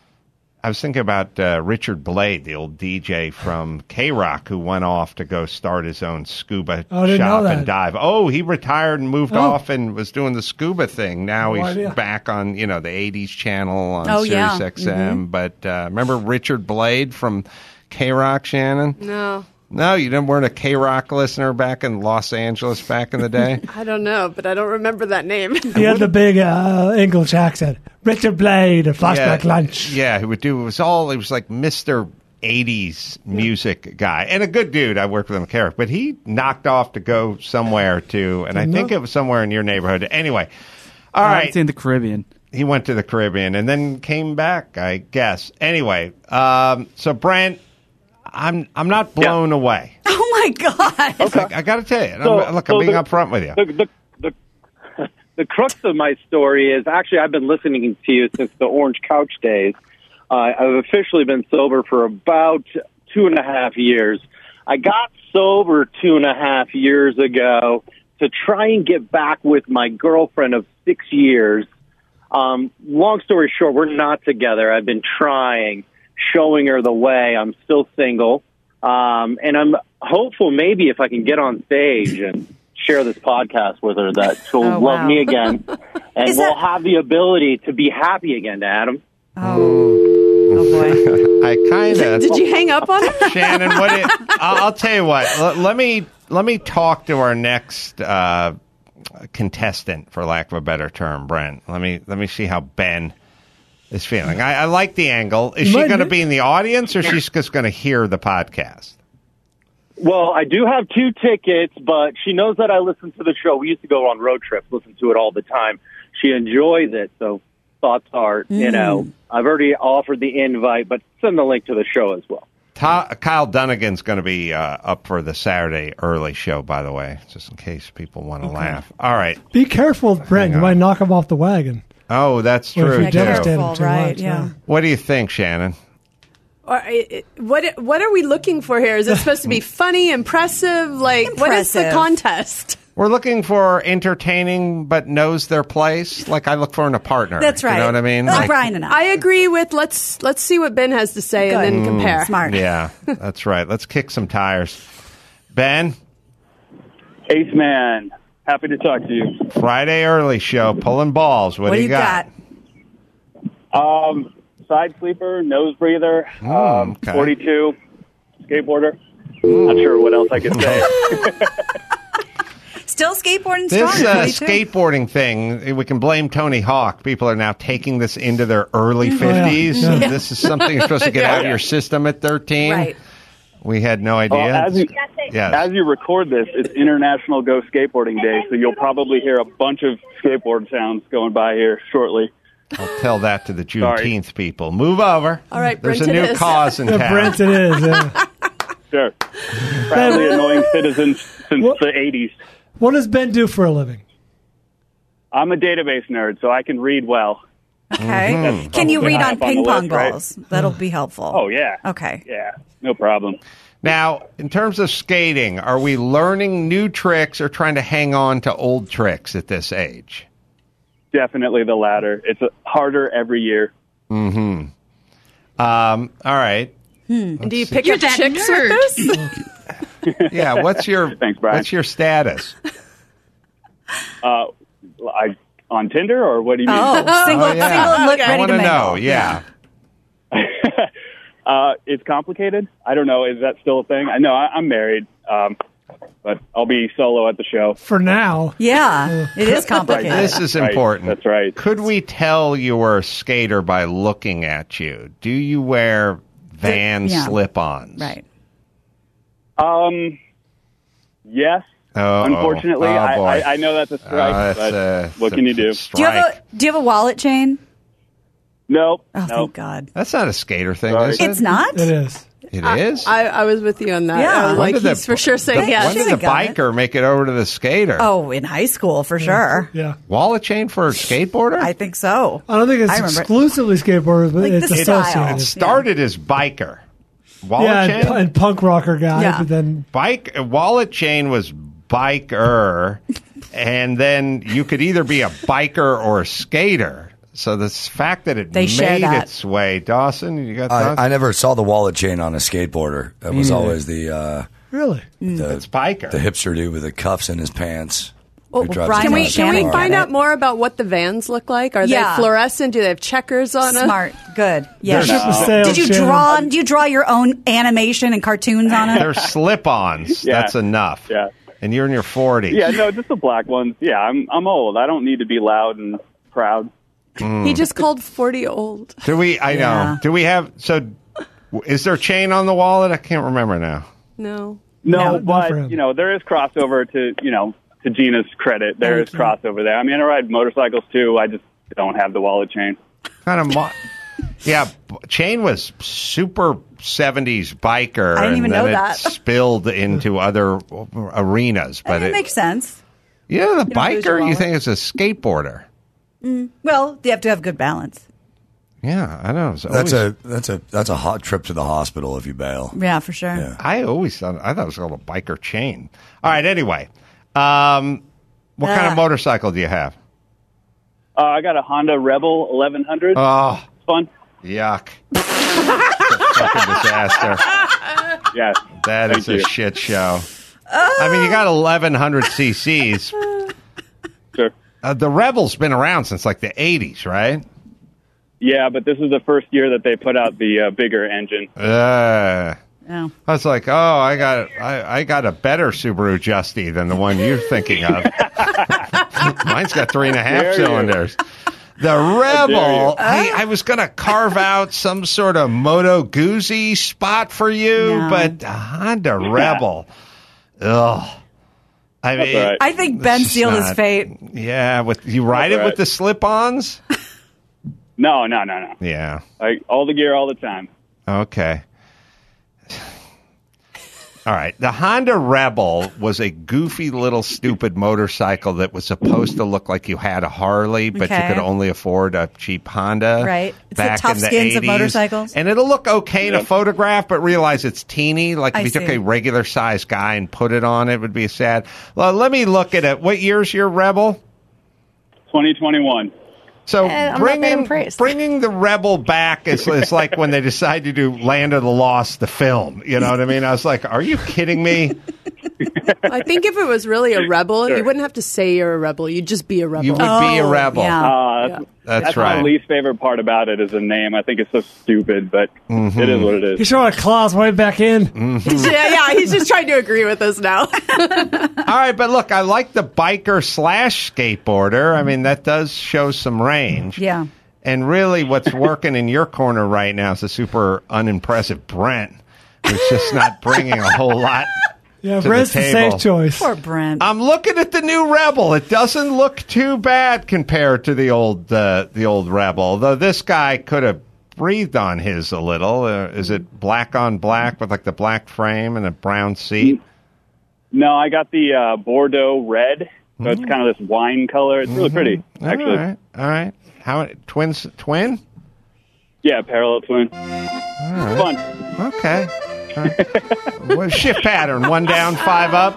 I was thinking about uh, Richard Blade, the old D J from K-Rock, who went off to go start his own scuba Oh, I didn't shop know that. and dive. Oh, he retired and moved Oh. off and was doing the scuba thing. Now No he's idea. back on, you know, the eighties channel on Oh, Sirius yeah. X M. But uh, remember Richard Blade from K-Rock, Shannon? No, No, you didn't weren't a K-Rock listener back in Los Angeles back in the day? I don't know, but I don't remember that name. He had the big uh, English accent. Richard Blade, a flashback lunch. Yeah, he would do. It was all. It was like Mister eighties music guy, and a good dude. I worked with him, Carrick, but he knocked off to go somewhere to, and I think it was somewhere in your neighborhood. Anyway, all Uh, right. It's in the Caribbean. He went to the Caribbean and then came back, I guess. Anyway, um, so Brent, I'm I'm not blown away. Oh my God. I, I got to tell you, and So- I'm, look, so I'm being the- upfront with you. The, the, the, the crux of my story is actually I've been listening to you since the Orange Couch days. Uh, I've officially been sober for about two and a half years. I got sober two and a half years ago to try and get back with my girlfriend of six years. Um, long story short, we're not together. I've been trying, showing her the way. I'm still single. Um, and I'm hopeful maybe if I can get on stage and share this podcast with her that she'll Oh, love wow. me again. And Is we'll that- have the ability to be happy again, Adam. Oh, oh boy. I kind of. Did you hang up on him? Shannon, what? It, I'll, I'll tell you what. Let, let me let me talk to our next uh, contestant, for lack of a better term, Brent. Let me let me see how Ben is feeling. I, I like the angle. Is You she might going to be- be in the audience, or she's just going to hear the podcast? Well, I do have two tickets, but she knows that I listen to the show. We used to go on road trips, listen to it all the time. She enjoys it, so thoughts are, you know, I've already offered the invite, but send the link to the show as well. Ta- Kyle Dunnigan's going to be uh, up for the Saturday early show, by the way, just in case people want to laugh. All right. Be careful, Brent. You on. might knock him off the wagon. Oh, that's Or if true, you too. devastate him Careful, too right, much, yeah. What do you think, Shannon? Or, uh, what what are we looking for here? Is it supposed to be funny, impressive? Like, what is the Impressive. contest? We're looking for entertaining but knows their place. Like I look for in a partner. That's right. You know what I mean? Like Like- Brian and I. I agree with let's let's see what Ben has to say and Good. then compare. Smart. Yeah, that's right. Let's kick some tires. Ben, Ace Man, happy to talk to you. Friday early show, pulling balls. What, What do you got? Um, side sleeper, nose breather, Oh, um, okay. forty-two, skateboarder. Not sure what else I could say. Still skateboarding strong. This uh, forty-two. skateboarding thing, we can blame Tony Hawk. People are now taking this into their early fifties. yeah. This is something you're supposed to get out of your system at thirteen. Right. We had no idea. Well, as you, yes. as you record this, it's International Go Skateboarding Day, so you'll probably hear a bunch of skateboard sounds going by here shortly. I'll tell that to the Juneteenth people. Move over. All right, There's Brent, a it new is. cause in Yeah, town. Brent, it is. Yeah. Sure. Proudly annoying citizens since What- the eighties. What does Ben do for a living? I'm a database nerd, so I can read well. Okay. Mm-hmm. Can you Probably read high on up on ping the pong list, right? balls? That'll be helpful. Oh, yeah. Okay. Yeah, no problem. Now, in terms of skating, are we learning new tricks or trying to hang on to old tricks at this age? Definitely the latter. It's uh, harder every year. Um, all right. Do you pick You're up that chicks nerd. with this? Yeah, what's your Thanks, Brian. what's your status? Uh, I on Tinder, or what do you mean? Oh, single, Oh, yeah. single and look Okay. I ready want to to mingle. know. Yeah. Uh, it's complicated. I don't know. Is that still a thing? I know I, I'm married, um, but I'll be solo at the show. For now, Yeah, it is complicated. This is Right, important. that's right. Could we tell you're a skater by looking at you? Do you wear Van Yeah. slip-ons? Right. Um, yes. Oh, Unfortunately, oh, I, boy. I, I know that's a strike, Uh, that's but a- what that's can a you do? strike. Do you have a Do you have a wallet chain? Nope. Oh, nope. thank God. That's not a skater thing, Sorry. is it? It's not? It is. It is? I, I was with you on that. Yeah. I was When like, did the- he's for sure saying When yes. When did the Should've got it. biker make it over to the skater? Oh, in high school, for sure. Yeah. Wallet chain for a skateboarder? I think so. I don't think it's I remember- exclusively skateboarders, but Like it's the style. associated. It started as biker. Wallet Yeah, chain? and, and punk rocker guy, Yeah. but then Bike wallet chain was biker, and then you could either be a biker or a skater. So the fact that it They share made that. its way, Dawson, you got thoughts? I, I never saw the wallet chain on a skateboarder. That was neither. always the uh, really, the, It's biker. the hipster dude with the cuffs in his pants. Oh, who drives Brian a Can we, Tesla can we Shannon car. find got out it. more about what the vans look like? Are Yeah. they fluorescent? Do they have checkers on them? Smart. Good. Yeah. Ship the sail, Did you Shannon. draw? Do you draw your own animation and cartoons on it? They're slip-ons. Yeah. That's enough. Yeah. And you're in your forties. Yeah, no, just the black ones. Yeah, I'm I'm old. I don't need to be loud and proud. He just called forty old. Do we? I Yeah. know. Do we have? So, is there chain on the wallet? I can't remember now. No. No, No, not for but him. you know there is crossover to you know to Gina's credit. There Thank is you. crossover there. I mean, I ride motorcycles too. I just don't have the wallet chain. Kind of. Mo- yeah, b- chain was super seventies biker. I didn't even and then know it that. spilled into other arenas. I But mean, it it, makes sense. yeah, the You don't lose your biker. You wallet. think it's a skateboarder? Well, you have to have good balance. Yeah, I know. It's That's always- a that's a that's a hot trip to the hospital if you bail. Yeah, for sure. Yeah. I always thought I thought it was called a biker chain. All right. Anyway, um, what kind of Ah. motorcycle do you have? Uh, I got a Honda Rebel eleven hundred. Oh, It's fun. yuck! It's a fucking disaster. Yeah. That Thank is a you. shit show. I mean, you got eleven hundred cc's. Sure. Uh, the Rebel's been around since like the eighties, right? Yeah, but this is the first year that they put out the uh, bigger engine. Uh, Oh. I was like, oh, I got I, I got a better Subaru Justy than the one you're thinking of. Mine's got three and a half Dare you. cylinders. The you. Rebel, I, I was going to carve out some sort of Moto Guzzi spot for you, No. but a Honda Rebel, ugh. I That's mean, all right. I think it's Ben just sealed his not- fate. Yeah, with you ride That's it all with the slip-ons? No, no, no, no. Yeah. Like all the gear all the time. Okay. All right. The Honda Rebel was a goofy little stupid motorcycle that was supposed to look like you had a Harley, but Okay. you could only afford a cheap Honda. Right. It's the back tough in the skins of eighties. motorcycles. And it'll look okay in a Yep. photograph, but realize it's teeny. Like if I you took see. a regular sized guy and put it on, it would be sad. Well, let me look at it. What year's your Rebel? twenty twenty-one. So Eh, I'm not that bringing impressed. bringing the Rebel back is, is like when they decided to do Land of the Lost, the film. You know what I mean? I was like, are you kidding me? I think if it was really a rebel, Sure. you wouldn't have to say you're a rebel. You'd just be a rebel. You would be a Oh, rebel. yeah. Uh, that's, Yeah. That's, that's right. my least favorite part about it is the name. I think it's so stupid, but Mm-hmm. it is what it is. he's throwing a claws way back in. yeah, yeah, he's just trying to agree with us now. All right, but look, I like the biker slash skateboarder. I mean, that does show some range. Yeah. And really, what's working in your corner right now is a super unimpressive Brent, who's just not bringing a whole lot. Yeah, to the Brent's the, table. safe choice. Poor Brent. I'm looking at the new Rebel. It doesn't look too bad compared to the old uh, the old Rebel. Though this guy could have breathed on his a little. Uh, is it black on black with like the black frame and a brown seat? No, I got the uh, Bordeaux red, so Mm-hmm. it's kind of this wine color. It's really pretty, actually. All right, all right. How twins? Twin? Yeah, parallel twin. It's fun. Okay. All right. What shift pattern? One down, five up.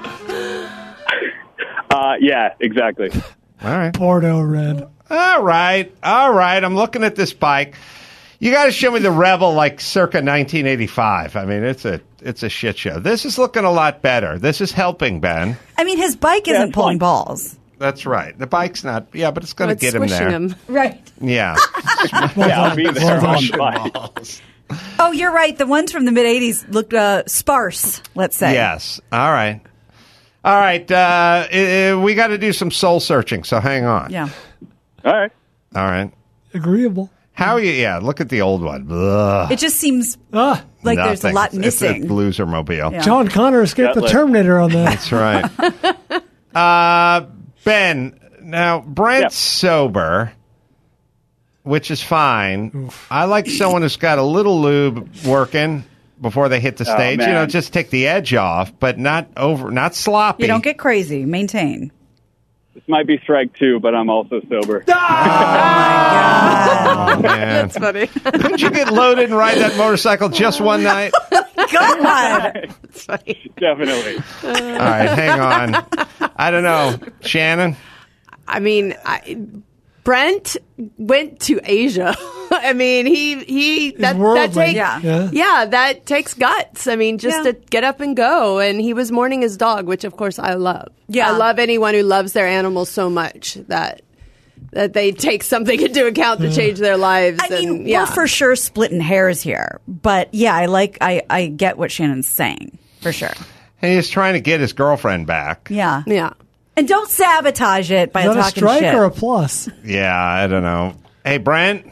Uh, yeah, exactly. All right. Bordeaux red. All right. All right. I'm looking at this bike. You got to show me the Rebel like circa nineteen eighty-five. I mean, it's a it's a shit show. This is looking a lot better. This is helping, Ben. I mean, his bike Yeah, isn't it's pulling fun. balls. That's right. The bike's not. Yeah, but it's going to It's get him squishing there. him. Right. Yeah. Yeah, I'll be there Well on done. the bike. Oh, you're right. The ones from the mid eighties looked uh, sparse, let's say. Yes. All right. All right. Uh, uh, we got to do some soul searching. So hang on. Yeah. All right. All right. Agreeable. How you? Yeah. Look at the old one. Ugh. It just seems Ah, like there's a Nothing. lot It's- missing. It's a loser mobile. Yeah. John Connor escaped the That Terminator on that. That's right. uh, Ben, now Brent's Yeah. sober. which is fine. I like someone who's got a little lube working before they hit the Oh, stage. You man. know, just take the edge off, but not over, not sloppy. You don't get crazy. Maintain. This might be strike two, but I'm also sober. Oh, man. That's funny. Couldn't you get loaded and ride that motorcycle just one night? God. That's funny. Definitely. All right, hang on. I don't know. Shannon? I mean, I, Brent went to Asia. I mean, he he that that worldly. takes Yeah. Yeah. yeah, that takes guts. I mean, just Yeah. to get up and go. And he was mourning his dog, which of course I love. Yeah. I love anyone who loves their animals so much that that they take something into account to change their lives. I mean, and, yeah. we're for sure splitting hairs here, but yeah, I like I I get what Shannon's saying for sure. He's trying to get his girlfriend back. Yeah, yeah. and don't sabotage it by Is that a talking strike shit. or a plus? Yeah, I don't know. Hey, Brent?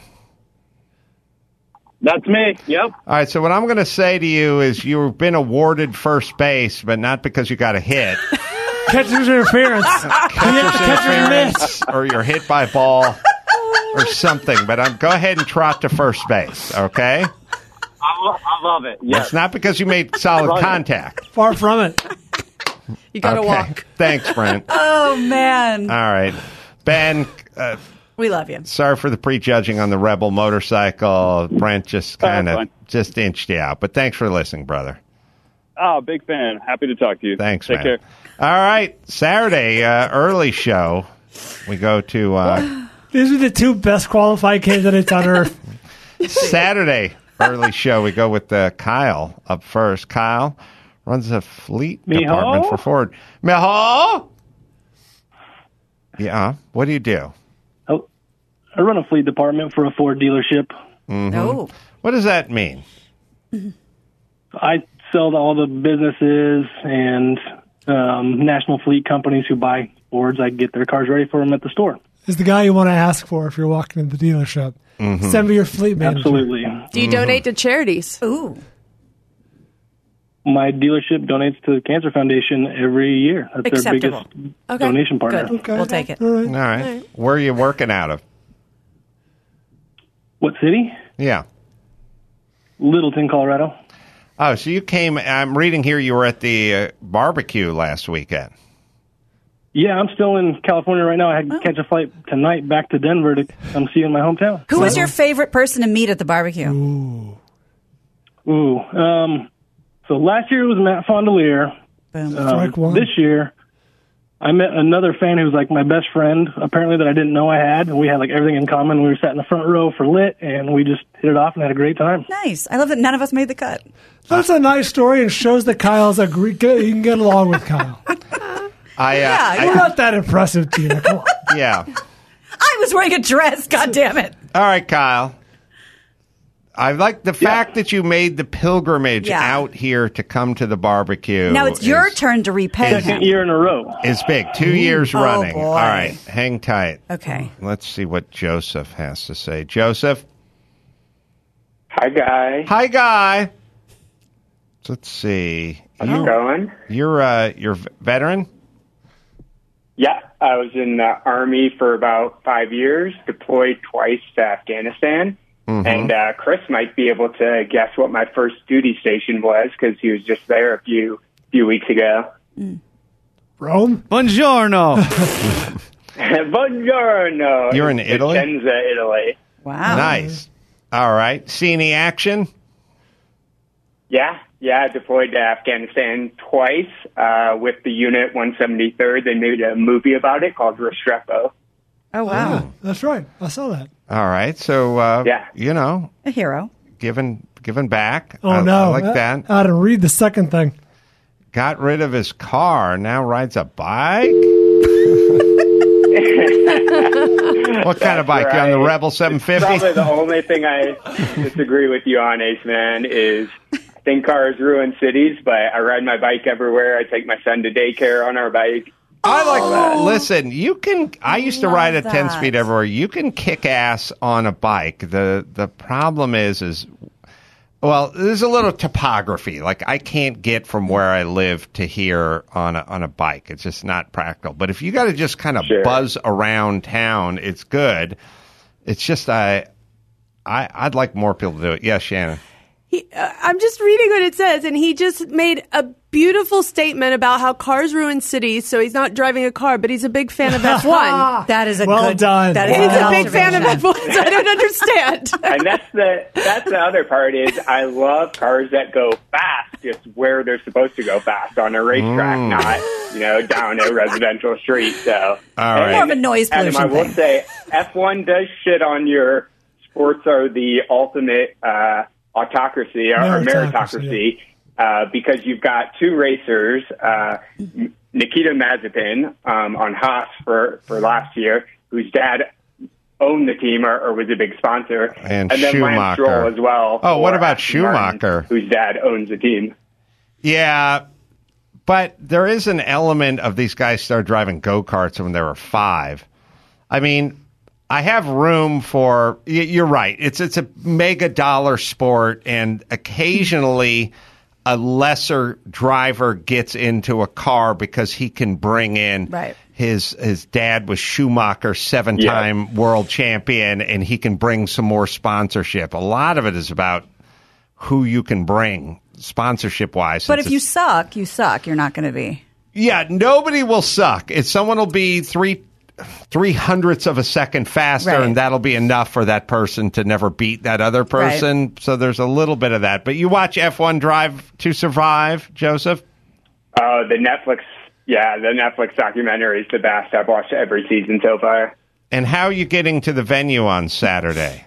That's me. Yep. All right, so what I'm going to say to you is you've been awarded first base, but not because you got a hit. Catcher's interference. Catcher's Catcher's interference, miss. or you're hit by a ball or something. But um, go ahead and trot to first base, okay? I, lo- I love it. Yes. It's not because you made solid Right. contact. Far from it. You got to Okay. walk. Thanks, Brent. All Oh man, right. Ben, uh, we love you. sorry for the prejudging on the Rebel motorcycle. Brent just kind of fine. just inched you out. But thanks for listening, brother. Oh, big fan. Happy to talk to you. Thanks, Take man. care. All right. Saturday, uh, early show. We go to uh, These are the two best qualified candidates on earth. Saturday, early show. We go with uh, Kyle up first. Kyle runs a fleet Mijo? department for Ford. Mijo? Yeah. What do you do? Oh, I run a fleet department for a Ford dealership. Oh, What does that mean? I sell to all the businesses and um, national fleet companies who buy Fords. I get their cars ready for them at the store. Is the guy you want to ask for if you're walking into the dealership. Send me your fleet manager. Absolutely. Do you donate to charities? ooh, My dealership donates to the Cancer Foundation every year. That's Acceptable. their biggest Okay. donation partner. good. Okay. We'll take it. All right. All right. Where are you working out of? What city? Yeah. Littleton, Colorado. Oh, so you came. I'm reading here you were at the uh, barbecue last weekend. Yeah, I'm still in California right now. I had to catch a flight tonight back to Denver to come see you in my hometown. Who was your favorite person to meet at the barbecue? Ooh. Um, so last year it was Matt Fondelier. Boom. Um, Strike one. This year, I met another fan who was like my best friend, apparently that I didn't know I had. And we had like everything in common. We were sat in the front row for lit, and we just hit it off and had a great time. Nice. I love that none of us made the cut. That's a nice story and shows that Kyle's a great. You can get along with Kyle. I, uh, Yeah, We're I not that impressive, Tina. Come on. yeah. I was wearing a dress. God damn it. All right, Kyle. I like the fact that you made the pilgrimage Yeah. out here to come to the barbecue. Now it's your is- turn to repay is- him. Second year in a row. It's big. Two years Oh, running. boy. All right. Hang tight. Okay. Let's see what Joseph has to say. Joseph? Hi, guy. Hi, guy. Let's see. How's You, it going? you're, uh, you're a veteran? Yeah, I was in the Army for about five years, deployed twice to Afghanistan. Mm-hmm. And uh, Chris might be able to guess what my first duty station was because he was just there a few few weeks ago. Rome? Buongiorno. Buongiorno. You're in Italy? Vicenza, Italy. Wow. Nice. All right. See any action? Yeah, yeah, deployed to Afghanistan twice uh, with the Unit one seventy-third. They made a movie about it called Restrepo. Oh, wow. That's right. I saw that. All right. So, uh, Yeah. you know, A hero. giving giving back. Oh, I, no. I like that. I had to read the second thing. Got rid of his car. Now rides a bike. What kind of bike? You on the right. Rebel seven fifty? Probably the only thing I disagree with you on, Ace Man, is I think cars ruin cities, but I ride my bike everywhere. I take my son to daycare on our bike. I like that. Listen, you can. I used to Love ride at ten that. speed everywhere. You can kick ass on a bike. the The problem is, is well, there's a little topography. Like I can't get from where I live to here on a on a bike. It's just not practical. But if you got to just kind of Sure. buzz around town, it's good. It's just I, I I'd like more people to do it. Yes, Shannon. He, uh, I'm just reading what it says, and he just made a beautiful statement about how cars ruin cities. So he's not driving a car, but he's a big fan of F one. That is a Well good. done. That is He's good a big fan of F observation. one, so I don't understand. And that's the that's the other part is I love cars that go fast, just where they're supposed to go fast on a racetrack, Mm. not you know down a residential street. So All right. More of a noise Adam, pollution I will thing. say F one does shit on your sports are the ultimate uh, autocracy or, or Meritocracy, meritocracy uh, because you've got two racers, uh, Nikita Mazepin um, on Haas for, for last year, whose dad owned the team or, or was a big sponsor, And then Lance Schumacher. Stroll as well. Oh, what for about Aston Martin, Schumacher? whose dad owns the team? Yeah, but there is an element of these guys started driving go-karts when they were five. I mean, I have room for y- you're right. It's it's a mega dollar sport, and occasionally a lesser driver gets into a car because he can bring in Right. his his dad was Schumacher, seven-time world champion, and he can bring some more sponsorship. A lot of it is about who you can bring sponsorship-wise. But since if you it's- suck, you suck. You're not going to be. yeah, nobody will suck. It's someone will be three three hundredths of a second faster, Right. and that'll be enough for that person to never beat that other person. So there's a little bit of that. But you watch F one Drive to Survive, Joseph? Oh, the Netflix, yeah, the Netflix documentary is the best. I've watched every season so far. And how are you getting to the venue on Saturday?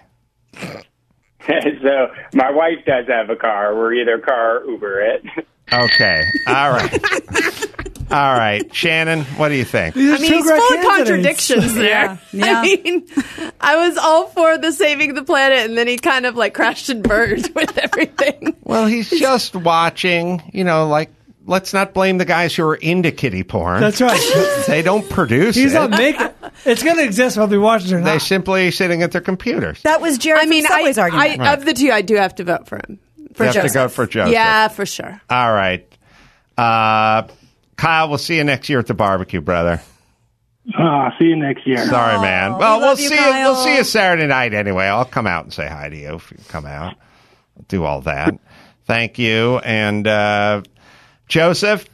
So my wife does have a car. We're either car or Uber it. Okay. All right. All right. Shannon, what do you think? I mean, he's full of contradictions there. Yeah. Yeah. I mean, I was all for the saving the planet, and then he kind of like crashed and burned with everything. Well, he's just watching, you know, like, let's not blame the guys who are into kiddie porn. That's right. They don't produce He's it. not making. It's going to exist whether we watch it or They're not. simply sitting at their computers. That was Jared I mean, from Subway's I, argument. I, of the two, I do have to vote for him. For You have to Joseph. go for Joseph. Yeah, for sure. All right. Uh, Kyle, we'll see you next year at the barbecue, brother. Ah, see you next year. Sorry, man. we Well, we'll love you, see you. Kyle. We'll see you Saturday night anyway. I'll come out and say hi to you if you come out. I'll do all that. Thank you. And uh, Joseph,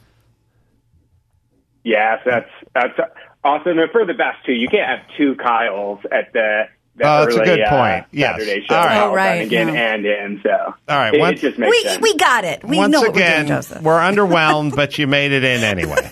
Yes, that's that's awesome. And for the best too, you can't have two Kyles at the, the Oh, that's a early, good uh, point. Yes. Saturday show. All right. Kyle Oh, right, Dunnigan yeah. and him. So All right, it, once- it just makes we sense. we got it. We once know what again, we're doing, Joseph. we're underwhelmed, but you made it in anyway.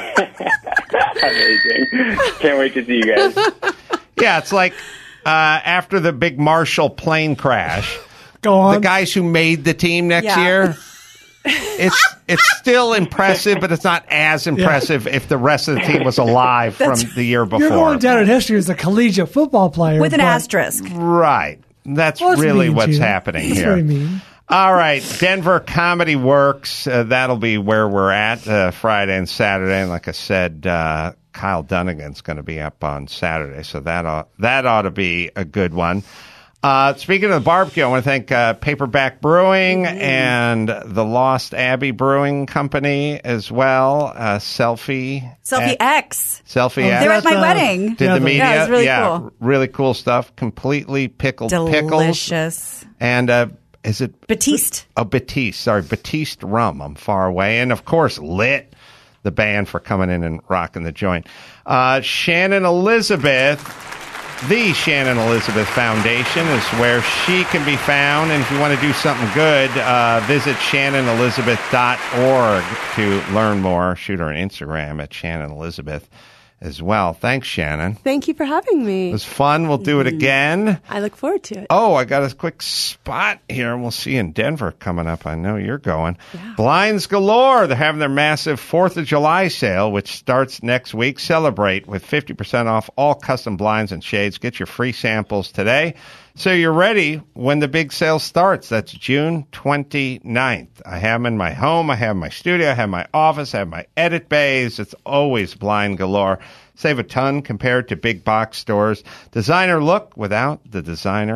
Amazing. Can't wait to see you guys. Yeah, it's like uh, after the big Marshall plane crash, Go on. the guys who made the team next Yeah. year, it's it's still impressive, but it's not as impressive if the rest of the team was alive from the year before. You're going down in history as a collegiate football player. With an but- asterisk. Right. That's Well, that's really mean, what's Gina. happening That's here. very mean. All right, Denver Comedy Works. Uh, that'll be where we're at uh, Friday and Saturday. And like I said, uh, Kyle Dunnigan's going to be up on Saturday, so that ought, that ought to be a good one. Uh, speaking of the barbecue, I want to thank uh, Paperback Brewing and the Lost Abbey Brewing Company as well. Uh, Selfie. Selfie at- X. Selfie Oh, X. They were at my Uh, wedding. Did Yeah, the the- media? Yeah, it was really cool. really cool stuff. Completely pickled pickles. Delicious. And uh, is it Batiste. Oh, Batiste. Sorry, Batiste rum. I'm far away. And, of course, Lit, the band, for coming in and rocking the joint. Uh, Shannon Elizabeth, the Shannon Elizabeth Foundation is where she can be found. And if you want to do something good, uh, visit shannon elizabeth dot org to learn more. Shoot her an Instagram at Shannon Elizabeth as well. Thanks, Shannon. Thank you for having me. It was fun. We'll do it again. I look forward to it. Oh, I got a quick spot here. We'll see you in Denver coming up. I know you're going. Blinds Galore. They're having their massive fourth of July sale, which starts next week. Celebrate with fifty percent off all custom blinds and shades. Get your free samples today, so you're ready when the big sale starts. That's June twenty-ninth. I have them in my home. I have my studio. I have my office. I have my edit bays. It's always Blind Galore. Save a ton compared to big box stores. Designer look without the designer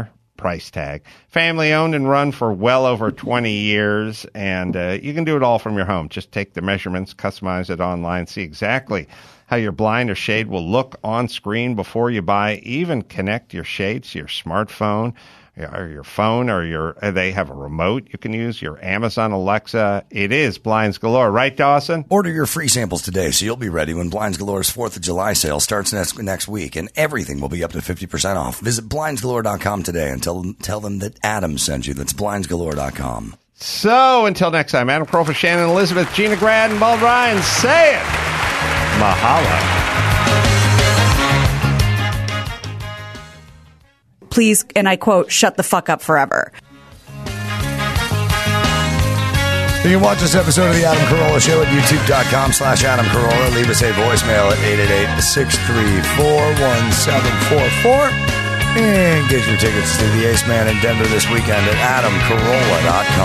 price tag. Family owned and run for well over twenty years, and uh, you can do it all from your home. Just take the measurements, customize it online, see exactly how your blind or shade will look on screen before you buy. Even connect your shades to your smartphone or your phone, or your they have a remote you can use, your Amazon Alexa. It is Blinds Galore. Right, Dawson? Order your free samples today so you'll be ready when Blinds Galore's fourth of July sale starts next, next week, and everything will be up to fifty percent off. Visit blinds galore dot com today and tell, tell them that Adam sent you. That's blinds galore dot com. So, until next time, Adam Carolla for Shannon Elizabeth, Gina Grad, and Bald Ryan, say it. Mahalo. Please, and I quote, shut the fuck up forever. You can watch this episode of The Adam Carolla Show at youtube.com slash Adam Carolla. Leave us a voicemail at eight eight eight, six three four, one seven four four. And get your tickets to the Ace Man in Denver this weekend at adam carolla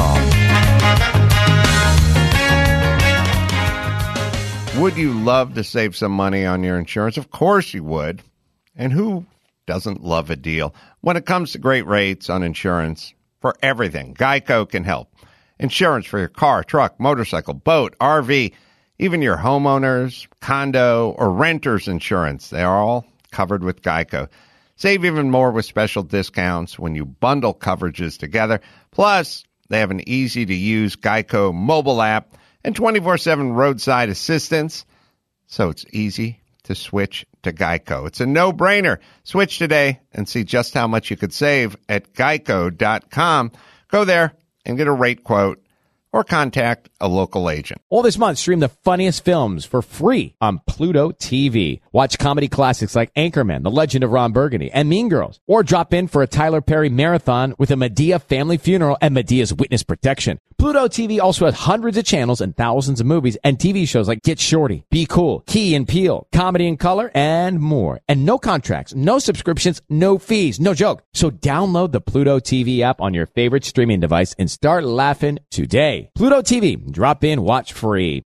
dot com. Would you love to save some money on your insurance? Of course you would. And who doesn't love a deal? When it comes to great rates on insurance for everything, Geico can help. Insurance for your car, truck, motorcycle, boat, R V, even your homeowners, condo, or renter's insurance. They are all covered with Geico. Save even more with special discounts when you bundle coverages together. Plus, they have an easy-to-use Geico mobile app and twenty-four seven roadside assistance, so it's easy to switch to Geico. It's a no-brainer. Switch today and see just how much you could save at geico dot com. Go there and get a rate quote or contact a local agent. All this month, stream the funniest films for free on Pluto T V. Watch comedy classics like Anchorman, The Legend of Ron Burgundy, and Mean Girls. Or drop in for a Tyler Perry marathon with a Madea family funeral and Medea's witness protection. Pluto T V also has hundreds of channels and thousands of movies and T V shows like Get Shorty, Be Cool, Key and Peele, Comedy in Color, and more. And no contracts, no subscriptions, no fees, no joke. So download the Pluto T V app on your favorite streaming device and start laughing today. Pluto T V. Drop in, watch free.